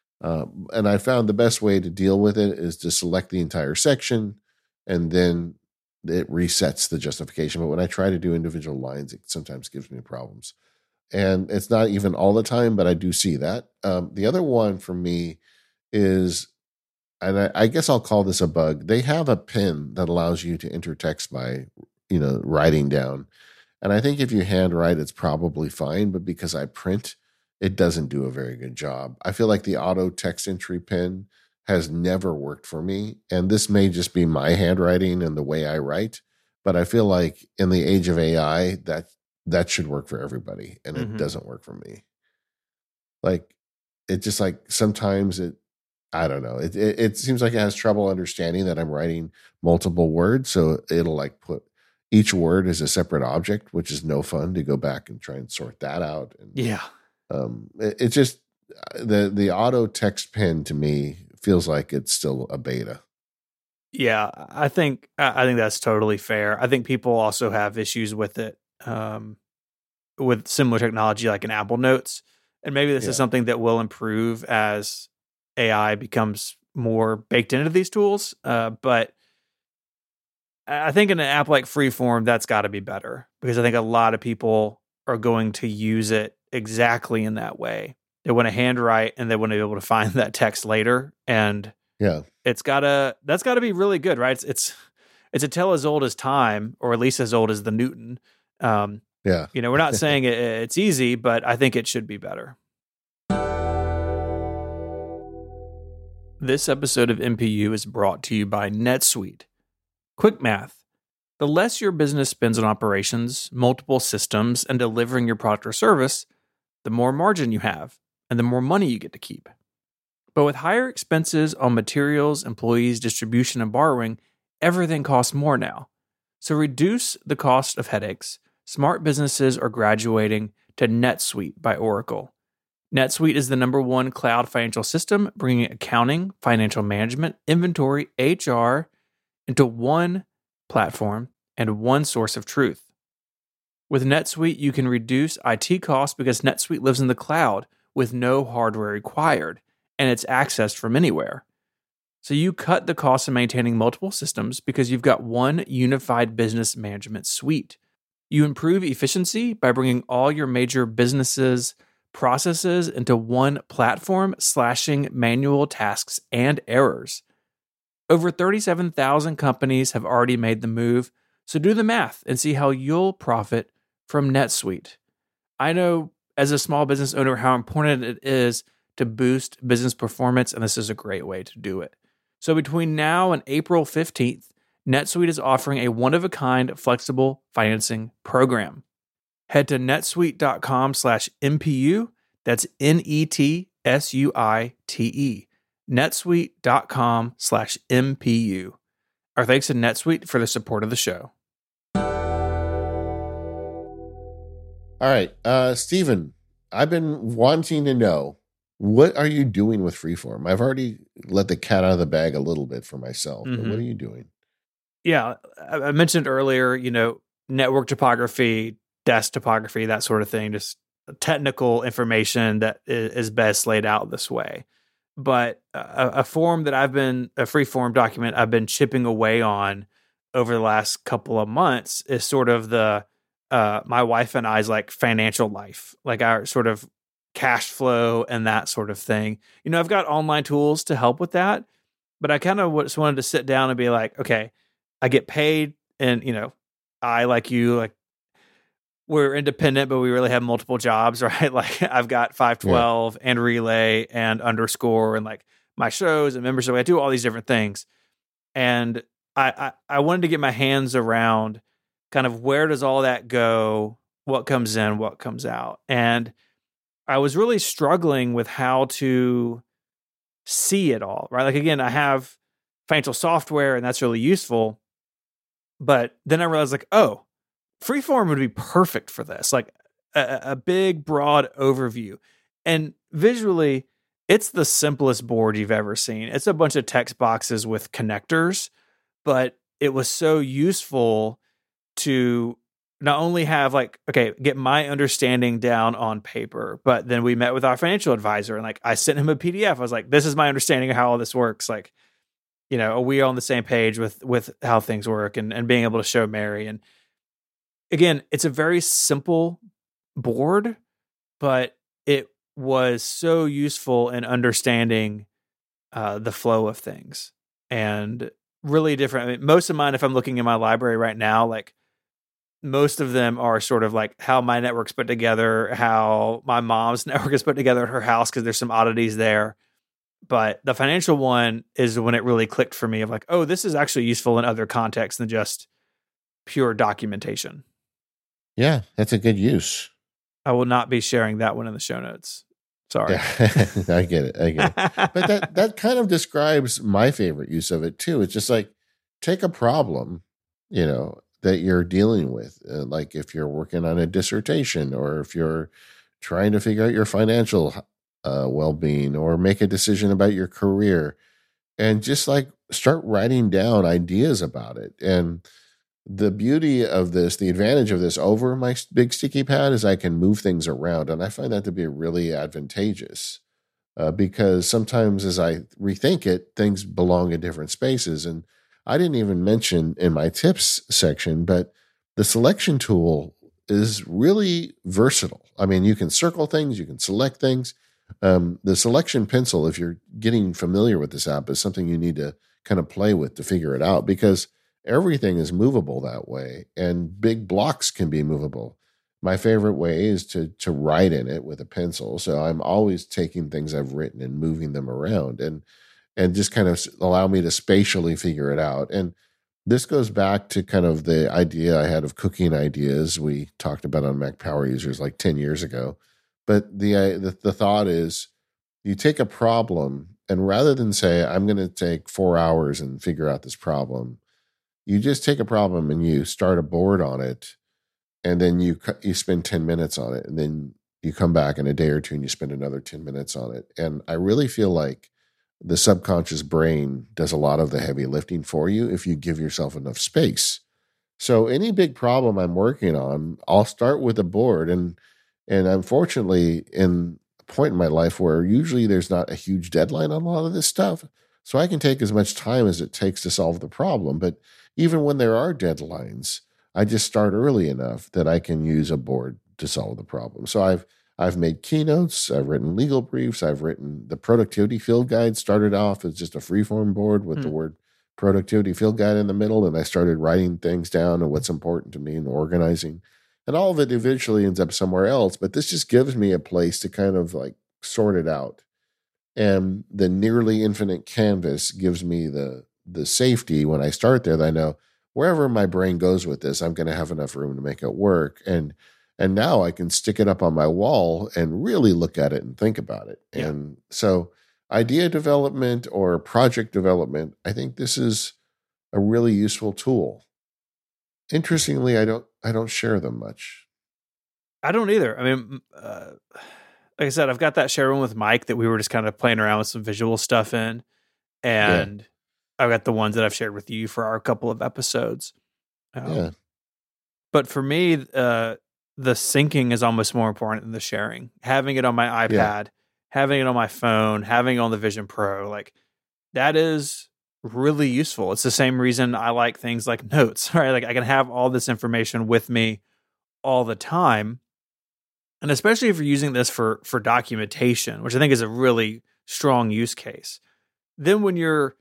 And I found the best way to deal with it is to select the entire section and then it resets the justification. But when I try to do individual lines, it sometimes gives me problems. And it's not even all the time, but I do see that. The other one for me is, and I guess I'll call this a bug. They have a pen that allows you to enter text by, writing down. And I think if you handwrite, it's probably fine. But because I print, it doesn't do a very good job. I feel like the auto text entry pen has never worked for me. And this may just be my handwriting and the way I write. But I feel like in the age of AI, that should work for everybody. And it doesn't work for me. Like, it just like sometimes I don't know. It seems like it has trouble understanding that I'm writing multiple words. So it'll like put each word as a separate object, which is no fun to go back and try and sort that out. And, yeah. It's just the auto text pen to me feels like it's still a beta. Yeah, I think that's totally fair. I think people also have issues with it, with similar technology like in Apple Notes. And maybe this is something that will improve as AI becomes more baked into these tools. But I think in an app like Freeform, that's got to be better because I think a lot of people are going to use it exactly in that way. They want to handwrite and they want to be able to find that text later. And that's gotta be really good, right? It's a tale as old as time, or at least as old as the Newton. We're not saying it's easy, but I think it should be better. This episode of MPU is brought to you by NetSuite. Quick math. The less your business spends on operations, multiple systems, and delivering your product or service, the more margin you have, and the more money you get to keep. But with higher expenses on materials, employees, distribution, and borrowing, everything costs more now. So reduce the cost of headaches. Smart businesses are graduating to NetSuite by Oracle. NetSuite is the #1 cloud financial system, bringing accounting, financial management, inventory, HR into one platform and one source of truth. With NetSuite, you can reduce IT costs because NetSuite lives in the cloud with no hardware required, and it's accessed from anywhere. So you cut the cost of maintaining multiple systems because you've got one unified business management suite. You improve efficiency by bringing all your major businesses' processes into one platform, slashing manual tasks and errors. Over 37,000 companies have already made the move, so do the math and see how you'll profit from NetSuite. I know as a small business owner how important it is to boost business performance, and this is a great way to do it. So between now and April 15th, NetSuite is offering a one-of-a-kind flexible financing program. Head to netsuite.com/MPU. That's NETSUITE. netsuite.com/MPU. Our thanks to NetSuite for the support of the show. All right, Stephen, I've been wanting to know, what are you doing with Freeform? I've already let the cat out of the bag a little bit for myself, but what are you doing? Yeah, I mentioned earlier, network topography, desk topography, that sort of thing, just technical information that is best laid out this way. But a Freeform document I've been chipping away on over the last couple of months is sort of my wife and I's like financial life, like our sort of cash flow and that sort of thing. I've got online tools to help with that, but I kind of just wanted to sit down and be like, okay, I get paid and I, like you, like, we're independent, but we really have multiple jobs, right? Like, I've got Yeah. 512 and Relay and Underscore and like my shows and membership. I do all these different things. And I wanted to get my hands around kind of where does all that go, what comes in, what comes out. And I was really struggling with how to see it all, right? Like, again, I have financial software and that's really useful. But then I realized, like, oh, Freeform would be perfect for this, like a big, broad overview. And visually, it's the simplest board you've ever seen. It's a bunch of text boxes with connectors, but it was so useful to not only have, like, okay, get my understanding down on paper, but then we met with our financial advisor and like I sent him a PDF. I was like, this is my understanding of how all this works. Like, are we on the same page with how things work, and being able to show Mary. And again, it's a very simple board, but it was so useful in understanding the flow of things, and really different. I mean, most of mine, if I'm looking in my library right now, like most of them are sort of like how my network's put together, how my mom's network is put together at her house, because there's some oddities there. But the financial one is when it really clicked for me of like, oh, this is actually useful in other contexts than just pure documentation. Yeah, that's a good use. I will not be sharing that one in the show notes. Sorry. Yeah, I get it. But that kind of describes my favorite use of it too. It's just like, take a problem, that you're dealing with. Like if you're working on a dissertation, or if you're trying to figure out your financial well-being, or make a decision about your career, and just like start writing down ideas about it. And the beauty of this, the advantage of this over my big sticky pad, is I can move things around. And I find that to be really advantageous because sometimes as I rethink it, things belong in different spaces. And I didn't even mention in my tips section, but the selection tool is really versatile. I mean, you can circle things, you can select things. The selection pencil, if you're getting familiar with this app, is something you need to kind of play with to figure it out, because everything is movable that way, and big blocks can be movable. My favorite way is to write in it with a pencil. So I'm always taking things I've written and moving them around, and just kind of allow me to spatially figure it out. And this goes back to kind of the idea I had of cooking ideas we talked about on Mac Power Users like 10 years ago. But the thought is, you take a problem, and rather than say, I'm going to take 4 hours and figure out this problem, you just take a problem and you start a board on it, and then you spend 10 minutes on it, and then you come back in a day or two and you spend another 10 minutes on it. And I really feel like the subconscious brain does a lot of the heavy lifting for you if you give yourself enough space. So any big problem I'm working on, I'll start with a board, and unfortunately in a point in my life where usually there's not a huge deadline on a lot of this stuff, so I can take as much time as it takes to solve the problem. But even when there are deadlines, I just start early enough that I can use a board to solve the problem. So I've made keynotes, I've written legal briefs, I've written the productivity field guide. Started off as just a freeform board with the word productivity field guide in the middle, and I started writing things down and what's important to me and organizing. And all of it eventually ends up somewhere else, but this just gives me a place to kind of like sort it out. And the nearly infinite canvas gives me the safety when I start there, that I know wherever my brain goes with this, I'm going to have enough room to make it work. And now I can stick it up on my wall and really look at it and think about it. Yeah. And so idea development or project development, I think this is a really useful tool. Interestingly, I don't share them much. I don't either. I mean, like I said, I've got that share one with Mike that we were just kind of playing around with some visual stuff in. And I've got the ones that I've shared with you for our couple of episodes. But for me, the syncing is almost more important than the sharing. Having it on my iPad, having it on my phone, having it on the Vision Pro, like that is really useful. It's the same reason I like things like notes, right? Like I can have all this information with me all the time. And especially if you're using this for documentation, which I think is a really strong use case. Then when you're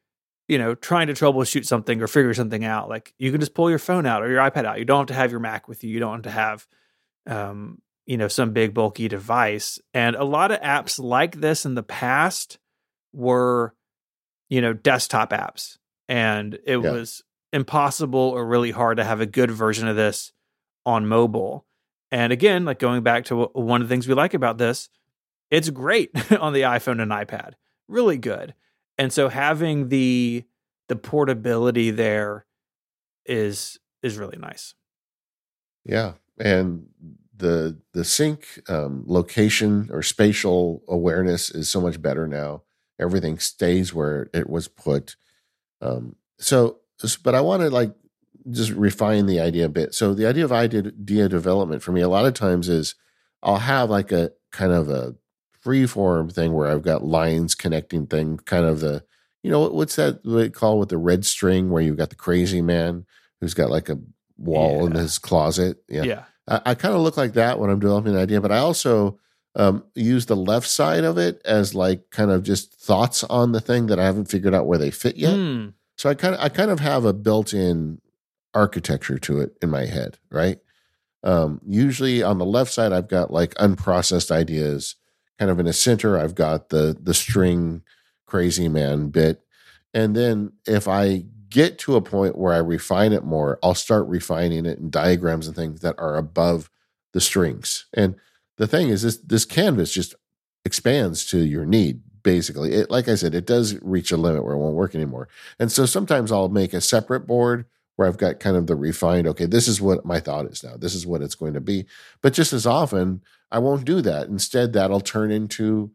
trying to troubleshoot something or figure something out, like you can just pull your phone out or your iPad out. You don't have to have your Mac with you. You don't have to have, some big bulky device. And a lot of apps like this in the past were, desktop apps, and it was impossible or really hard to have a good version of this on mobile. And again, like going back to one of the things we like about this, it's great on the iPhone and iPad, really good. And so having the portability there is really nice. Yeah, and the sync location or spatial awareness is so much better now. Everything stays where it was put. But I want to just refine the idea a bit. So the idea of idea development for me a lot of times is I'll have like a kind of a free form thing where I've got lines connecting things, kind of the, what's that what they call with the red string where you've got the crazy man who's got like a wall in his closet. Yeah. I kind of look like that when I'm developing an idea, but I also use the left side of it as like kind of just thoughts on the thing that I haven't figured out where they fit yet. So I kind of have a built-in architecture to it in my head, right? Usually on the left side, I've got like unprocessed ideas. Kind of in the center, I've got the string crazy man bit. And then if I get to a point where I refine it more, I'll start refining it in diagrams and things that are above the strings. And the thing is, this canvas just expands to your need. Basically, like I said, it does reach a limit where it won't work anymore. And so sometimes I'll make a separate board where I've got kind of the refined, okay, this is what my thought is now. This is what it's going to be. But just as often, I won't do that. Instead, that'll turn into,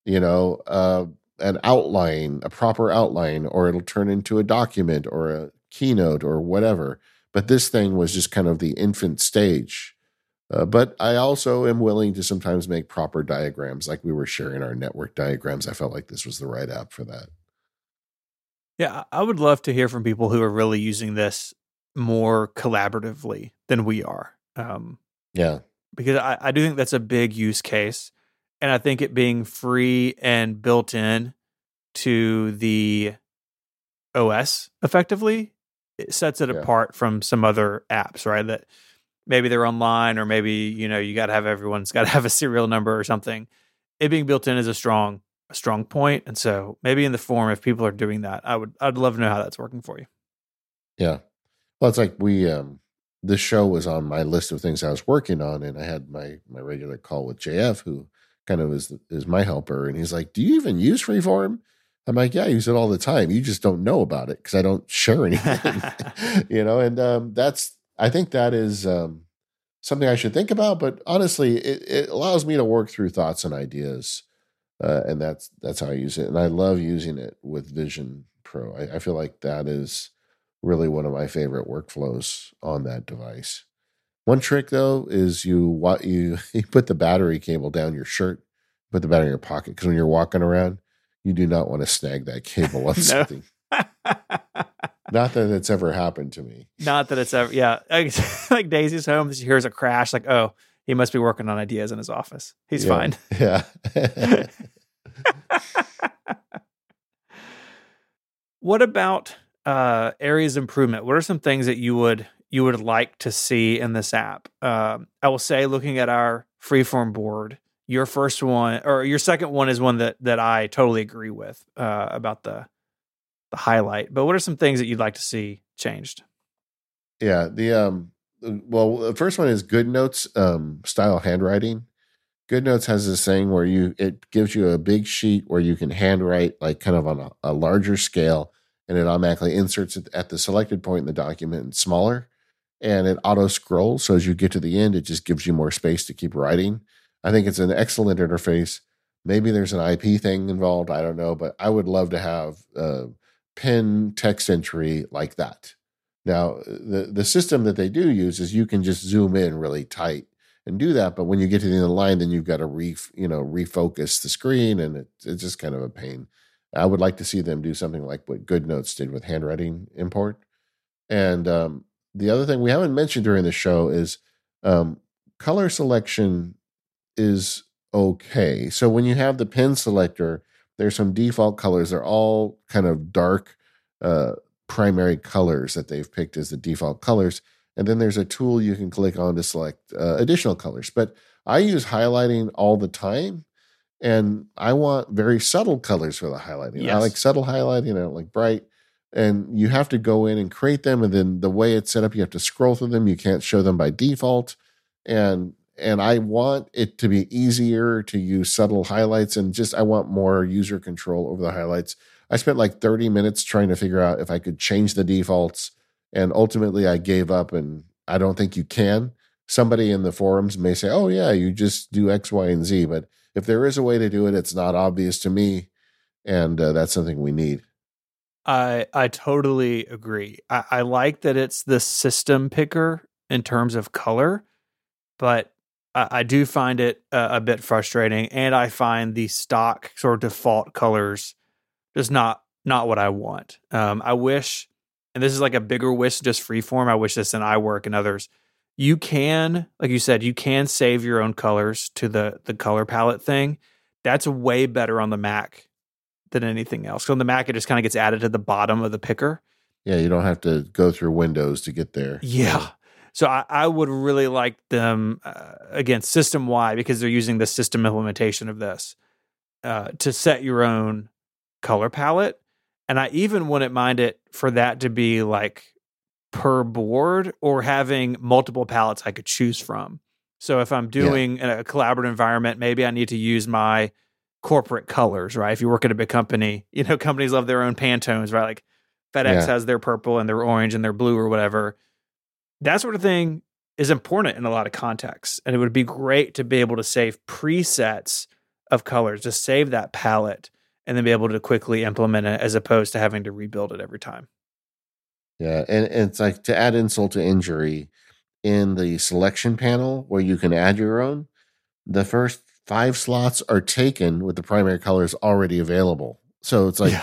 an outline, a proper outline, or it'll turn into a document or a keynote or whatever. But this thing was just kind of the infant stage. But I also am willing to sometimes make proper diagrams, like we were sharing our network diagrams. I felt like this was the right app for that. Yeah, I would love to hear from people who are really using this more collaboratively than we are. Because I do think that's a big use case. And I think it being free and built in to the OS effectively, it sets it apart from some other apps, right? That maybe they're online, or maybe, you got to have everyone's got to have a serial number or something. It being built in is a strong point. And so maybe in the forum, if people are doing that, I'd love to know how that's working for you. Yeah. Well, it's like this show was on my list of things I was working on, and I had my regular call with JF, who kind of is my helper. And he's like, do you even use Freeform? I'm like, yeah, I use it all the time. You just don't know about it because I don't share anything, and I think that is something I should think about, but honestly, it allows me to work through thoughts and ideas. And that's how I use it. And I love using it with Vision Pro. I feel like that is really one of my favorite workflows on that device. One trick though is you put the battery cable down your shirt, put the battery in your pocket, because when you're walking around, you do not want to snag that cable on something. Not that it's ever happened to me. Not that it's ever, yeah. Like Daisy's home, she hears a crash, like, oh, he must be working on ideas in his office. He's fine. Yeah. What about areas of improvement? What are some things that you would like to see in this app? I will say, looking at our Freeform board, your first one or your second one is one that I totally agree with about the highlight. But what are some things that you'd like to see changed? Yeah, the first one is GoodNotes style handwriting. GoodNotes has this thing where it gives you a big sheet where you can handwrite like kind of on a larger scale, and it automatically inserts it at the selected point in the document and smaller, and it auto scrolls. So as you get to the end, it just gives you more space to keep writing. I think it's an excellent interface. Maybe there's an IP thing involved. I don't know, but I would love to have pen text entry like that. Now, the system that they do use is you can just zoom in really tight and do that. But when you get to the end of the line, then you've got to refocus the screen, and it's just kind of a pain. I would like to see them do something like what GoodNotes did with handwriting import. And the other thing we haven't mentioned during the show is color selection is okay. So when you have the pen selector, there's some default colors. They're all kind of dark uh, primary colors that they've picked as the default colors. And then there's a tool you can click on to select additional colors. But I use highlighting all the time, and I want very subtle colors for the highlighting. Yes. I like subtle highlighting. I don't like bright. And you have to go in and create them. And then the way it's set up, you have to scroll through them. You can't show them by default. And I want it to be easier to use subtle highlights, and just I want more user control over the highlights. I spent like 30 minutes trying to figure out if I could change the defaults, and ultimately I gave up, and I don't think you can. Somebody in the forums may say, oh yeah, you just do X, Y, and Z. But if there is a way to do it, it's not obvious to me. And that's something we need. I totally agree. I like that it's the system picker in terms of color, but I do find it a bit frustrating, and I find the stock sort of default colors just not what I want. I wish, and this is like a bigger wish, just Freeform. I wish this in iWork and others. You can, like you said, you can save your own colors to the color palette thing. That's way better on the Mac than anything else. So on the Mac, it just kind of gets added to the bottom of the picker. Yeah, you don't have to go through Windows to get there. Yeah. So I would really like them, again, system-wide, because they're using the system implementation of this, to set your own color palette. And I even wouldn't mind it for that to be like per board, or having multiple palettes I could choose from. So if I'm doing a collaborative environment, maybe I need to use my corporate colors, right? If you work at a big company, companies love their own Pantones, right? Like FedEx has their purple and their orange and their blue or whatever. That sort of thing is important in a lot of contexts. And it would be great to be able to save presets of colors, just save that palette and then be able to quickly implement it, as opposed to having to rebuild it every time. Yeah. And it's like, to add insult to injury, in the selection panel where you can add your own, the first 5 slots are taken with the primary colors already available. So it's like,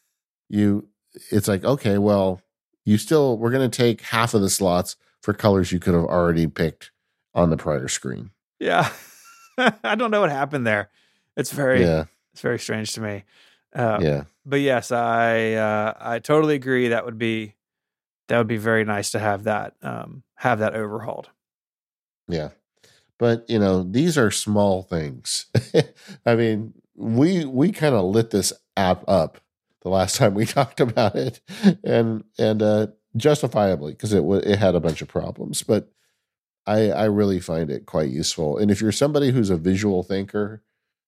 it's like, okay, well, we're going to take half of the slots for colors you could have already picked on the prior screen. Yeah. I don't know what happened there. It's very strange to me. But yes, I totally agree. That would be very nice to have that overhauled. Yeah. But, these are small things. I mean, we kind of lit this app up the last time we talked about it, and justifiably, because it had a bunch of problems. But I really find it quite useful. And if you're somebody who's a visual thinker,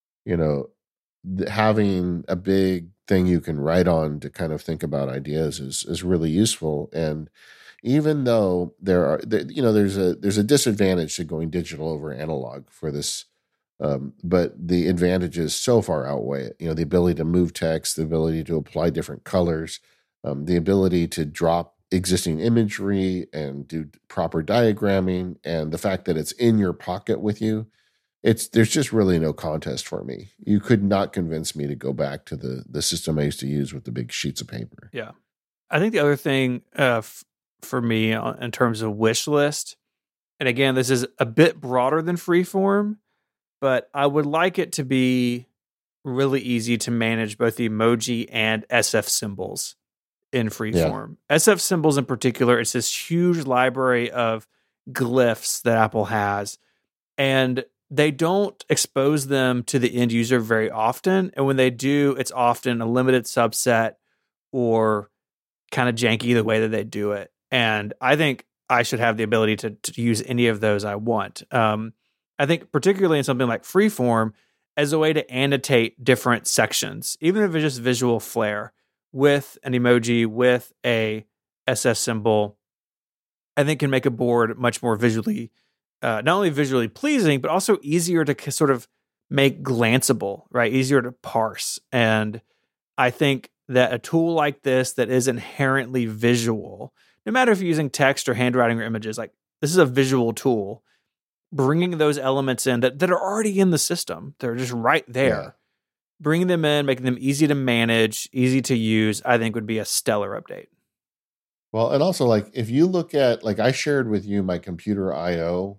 having a big thing you can write on to kind of think about ideas is really useful. And even though there's a disadvantage to going digital over analog for this, but the advantages so far outweigh it. The ability to move text, the ability to apply different colors, the ability to drop existing imagery and do proper diagramming, and the fact that it's in your pocket with you. There's just really no contest for me. You could not convince me to go back to the system I used to use with the big sheets of paper. Yeah. I think the other thing for me in terms of wish list, and again, this is a bit broader than Freeform, but I would like it to be really easy to manage both the emoji and SF symbols in Freeform. Yeah. SF symbols in particular, it's this huge library of glyphs that Apple has, and they don't expose them to the end user very often. And when they do, it's often a limited subset or kind of janky the way that they do it. And I think I should have the ability to use any of those I want. I think particularly in something like Freeform, as a way to annotate different sections, even if it's just visual flair, with an emoji, with a SF symbol, I think can make a board much more visually, not only visually pleasing, but also easier to sort of make glanceable, right? Easier to parse. And I think that a tool like this that is inherently visual, no matter if you're using text or handwriting or images, like this is a visual tool, bringing those elements in that are already in the system. They're just right there. Yeah. Bringing them in, making them easy to manage, easy to use, I think would be a stellar update. Well, and also, like, if you look at, like, I shared with you my computer I/O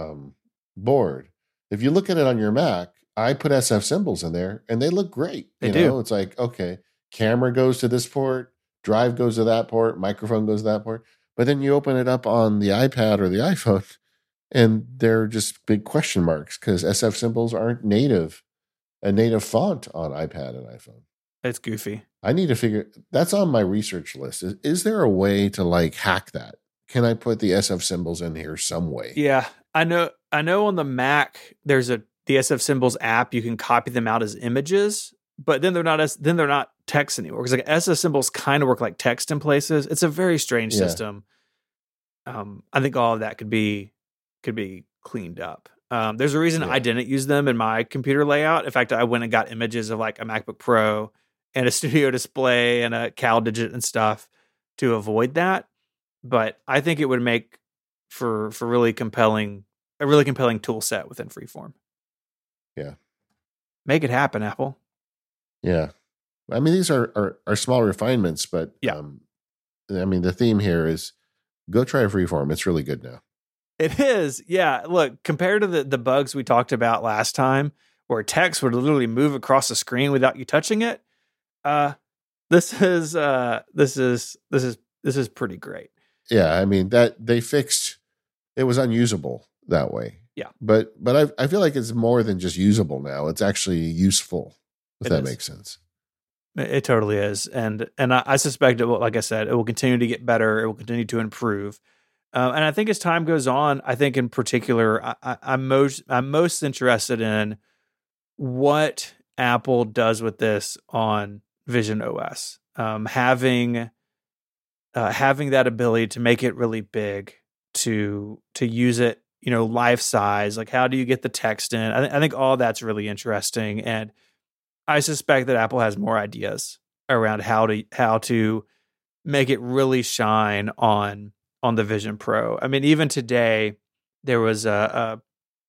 board. If you look at it on your Mac, I put SF symbols in there, and they look great. They do. It's like, okay, camera goes to this port, drive goes to that port, microphone goes to that port. But then you open it up on the iPad or the iPhone, and they're just big question marks because SF symbols aren't a native font on iPad and iPhone. It's goofy. I need to figure that's on my research list. Is there a way to like hack that? Can I put the SF symbols in here some way? Yeah, I know on the Mac there's the SF symbols app. You can copy them out as images, but then they're not text anymore because like SF symbols kind of work like text in places. It's a very strange system. I think all of that could be cleaned up. There's a reason I didn't use them in my computer layout. In fact, I went and got images of like a MacBook Pro and a studio display and a CalDigit and stuff to avoid that. But I think it would make for a really compelling tool set within Freeform. Yeah. Make it happen, Apple. Yeah. I mean, these are small refinements, but I mean, the theme here is go try Freeform. It's really good now. It is. Yeah. Look, compared to the bugs we talked about last time where text would literally move across the screen without you touching it, this is pretty great. Yeah, I mean that they fixed it was unusable that way. Yeah. But I feel like it's more than just usable now. It's actually useful, if that makes sense. It totally is. And I suspect it will, like I said, it will continue to get better. It will continue to improve. And I think as time goes on, I think in particular, I'm most interested in what Apple does with this on Vision OS. Having that ability to make it really big, to use it, life size, like how do you get the text in? I think all that's really interesting, and I suspect that Apple has more ideas around how to make it really shine on the Vision Pro. I mean, even today there was a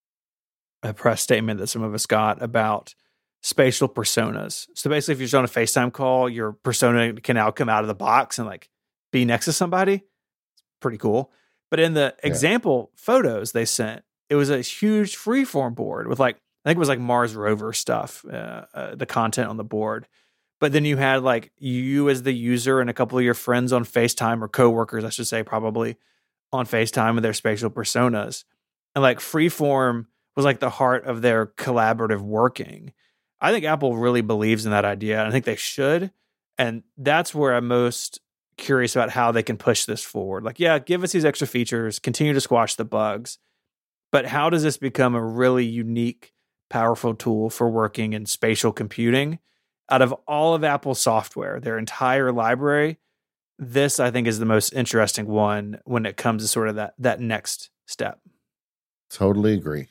press statement that some of us got about spatial personas. So basically, if you're on a FaceTime call, your persona can now come out of the box and like be next to somebody. It's pretty cool. But in the example photos they sent, it was a huge freeform board with like, I think it was like Mars rover stuff, the content on the board. But then you had like you as the user and a couple of your friends on FaceTime or coworkers, I should say, probably on FaceTime with their spatial personas. And like freeform was like the heart of their collaborative working. I think Apple really believes in that idea. And I think they should. And that's where I'm most curious about how they can push this forward. Like, yeah, give us these extra features, continue to squash the bugs. But how does this become a really unique, powerful tool for working in spatial computing? Out of all of Apple's software, their entire library, this I think is the most interesting one when it comes to sort of that next step. Totally agree.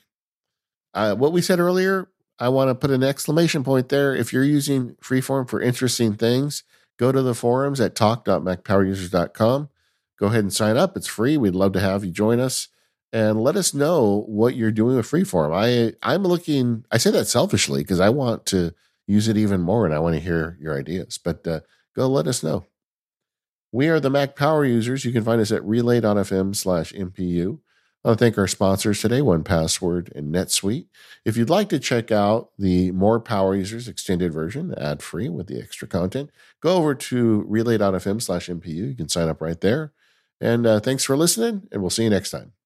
What we said earlier, I want to put an exclamation point there. If you're using Freeform for interesting things, go to the forums at talk.macpowerusers.com. Go ahead and sign up. It's free. We'd love to have you join us and let us know what you're doing with Freeform. I'm looking, I say that selfishly because I want to use it even more and I want to hear your ideas, but go let us know. We are the Mac Power Users. You can find us at relay.fm/MPU. I want to thank our sponsors today, 1Password and NetSuite. If you'd like to check out the More Power Users extended version, ad-free with the extra content, go over to relay.fm/MPU. You can sign up right there. And thanks for listening, and we'll see you next time.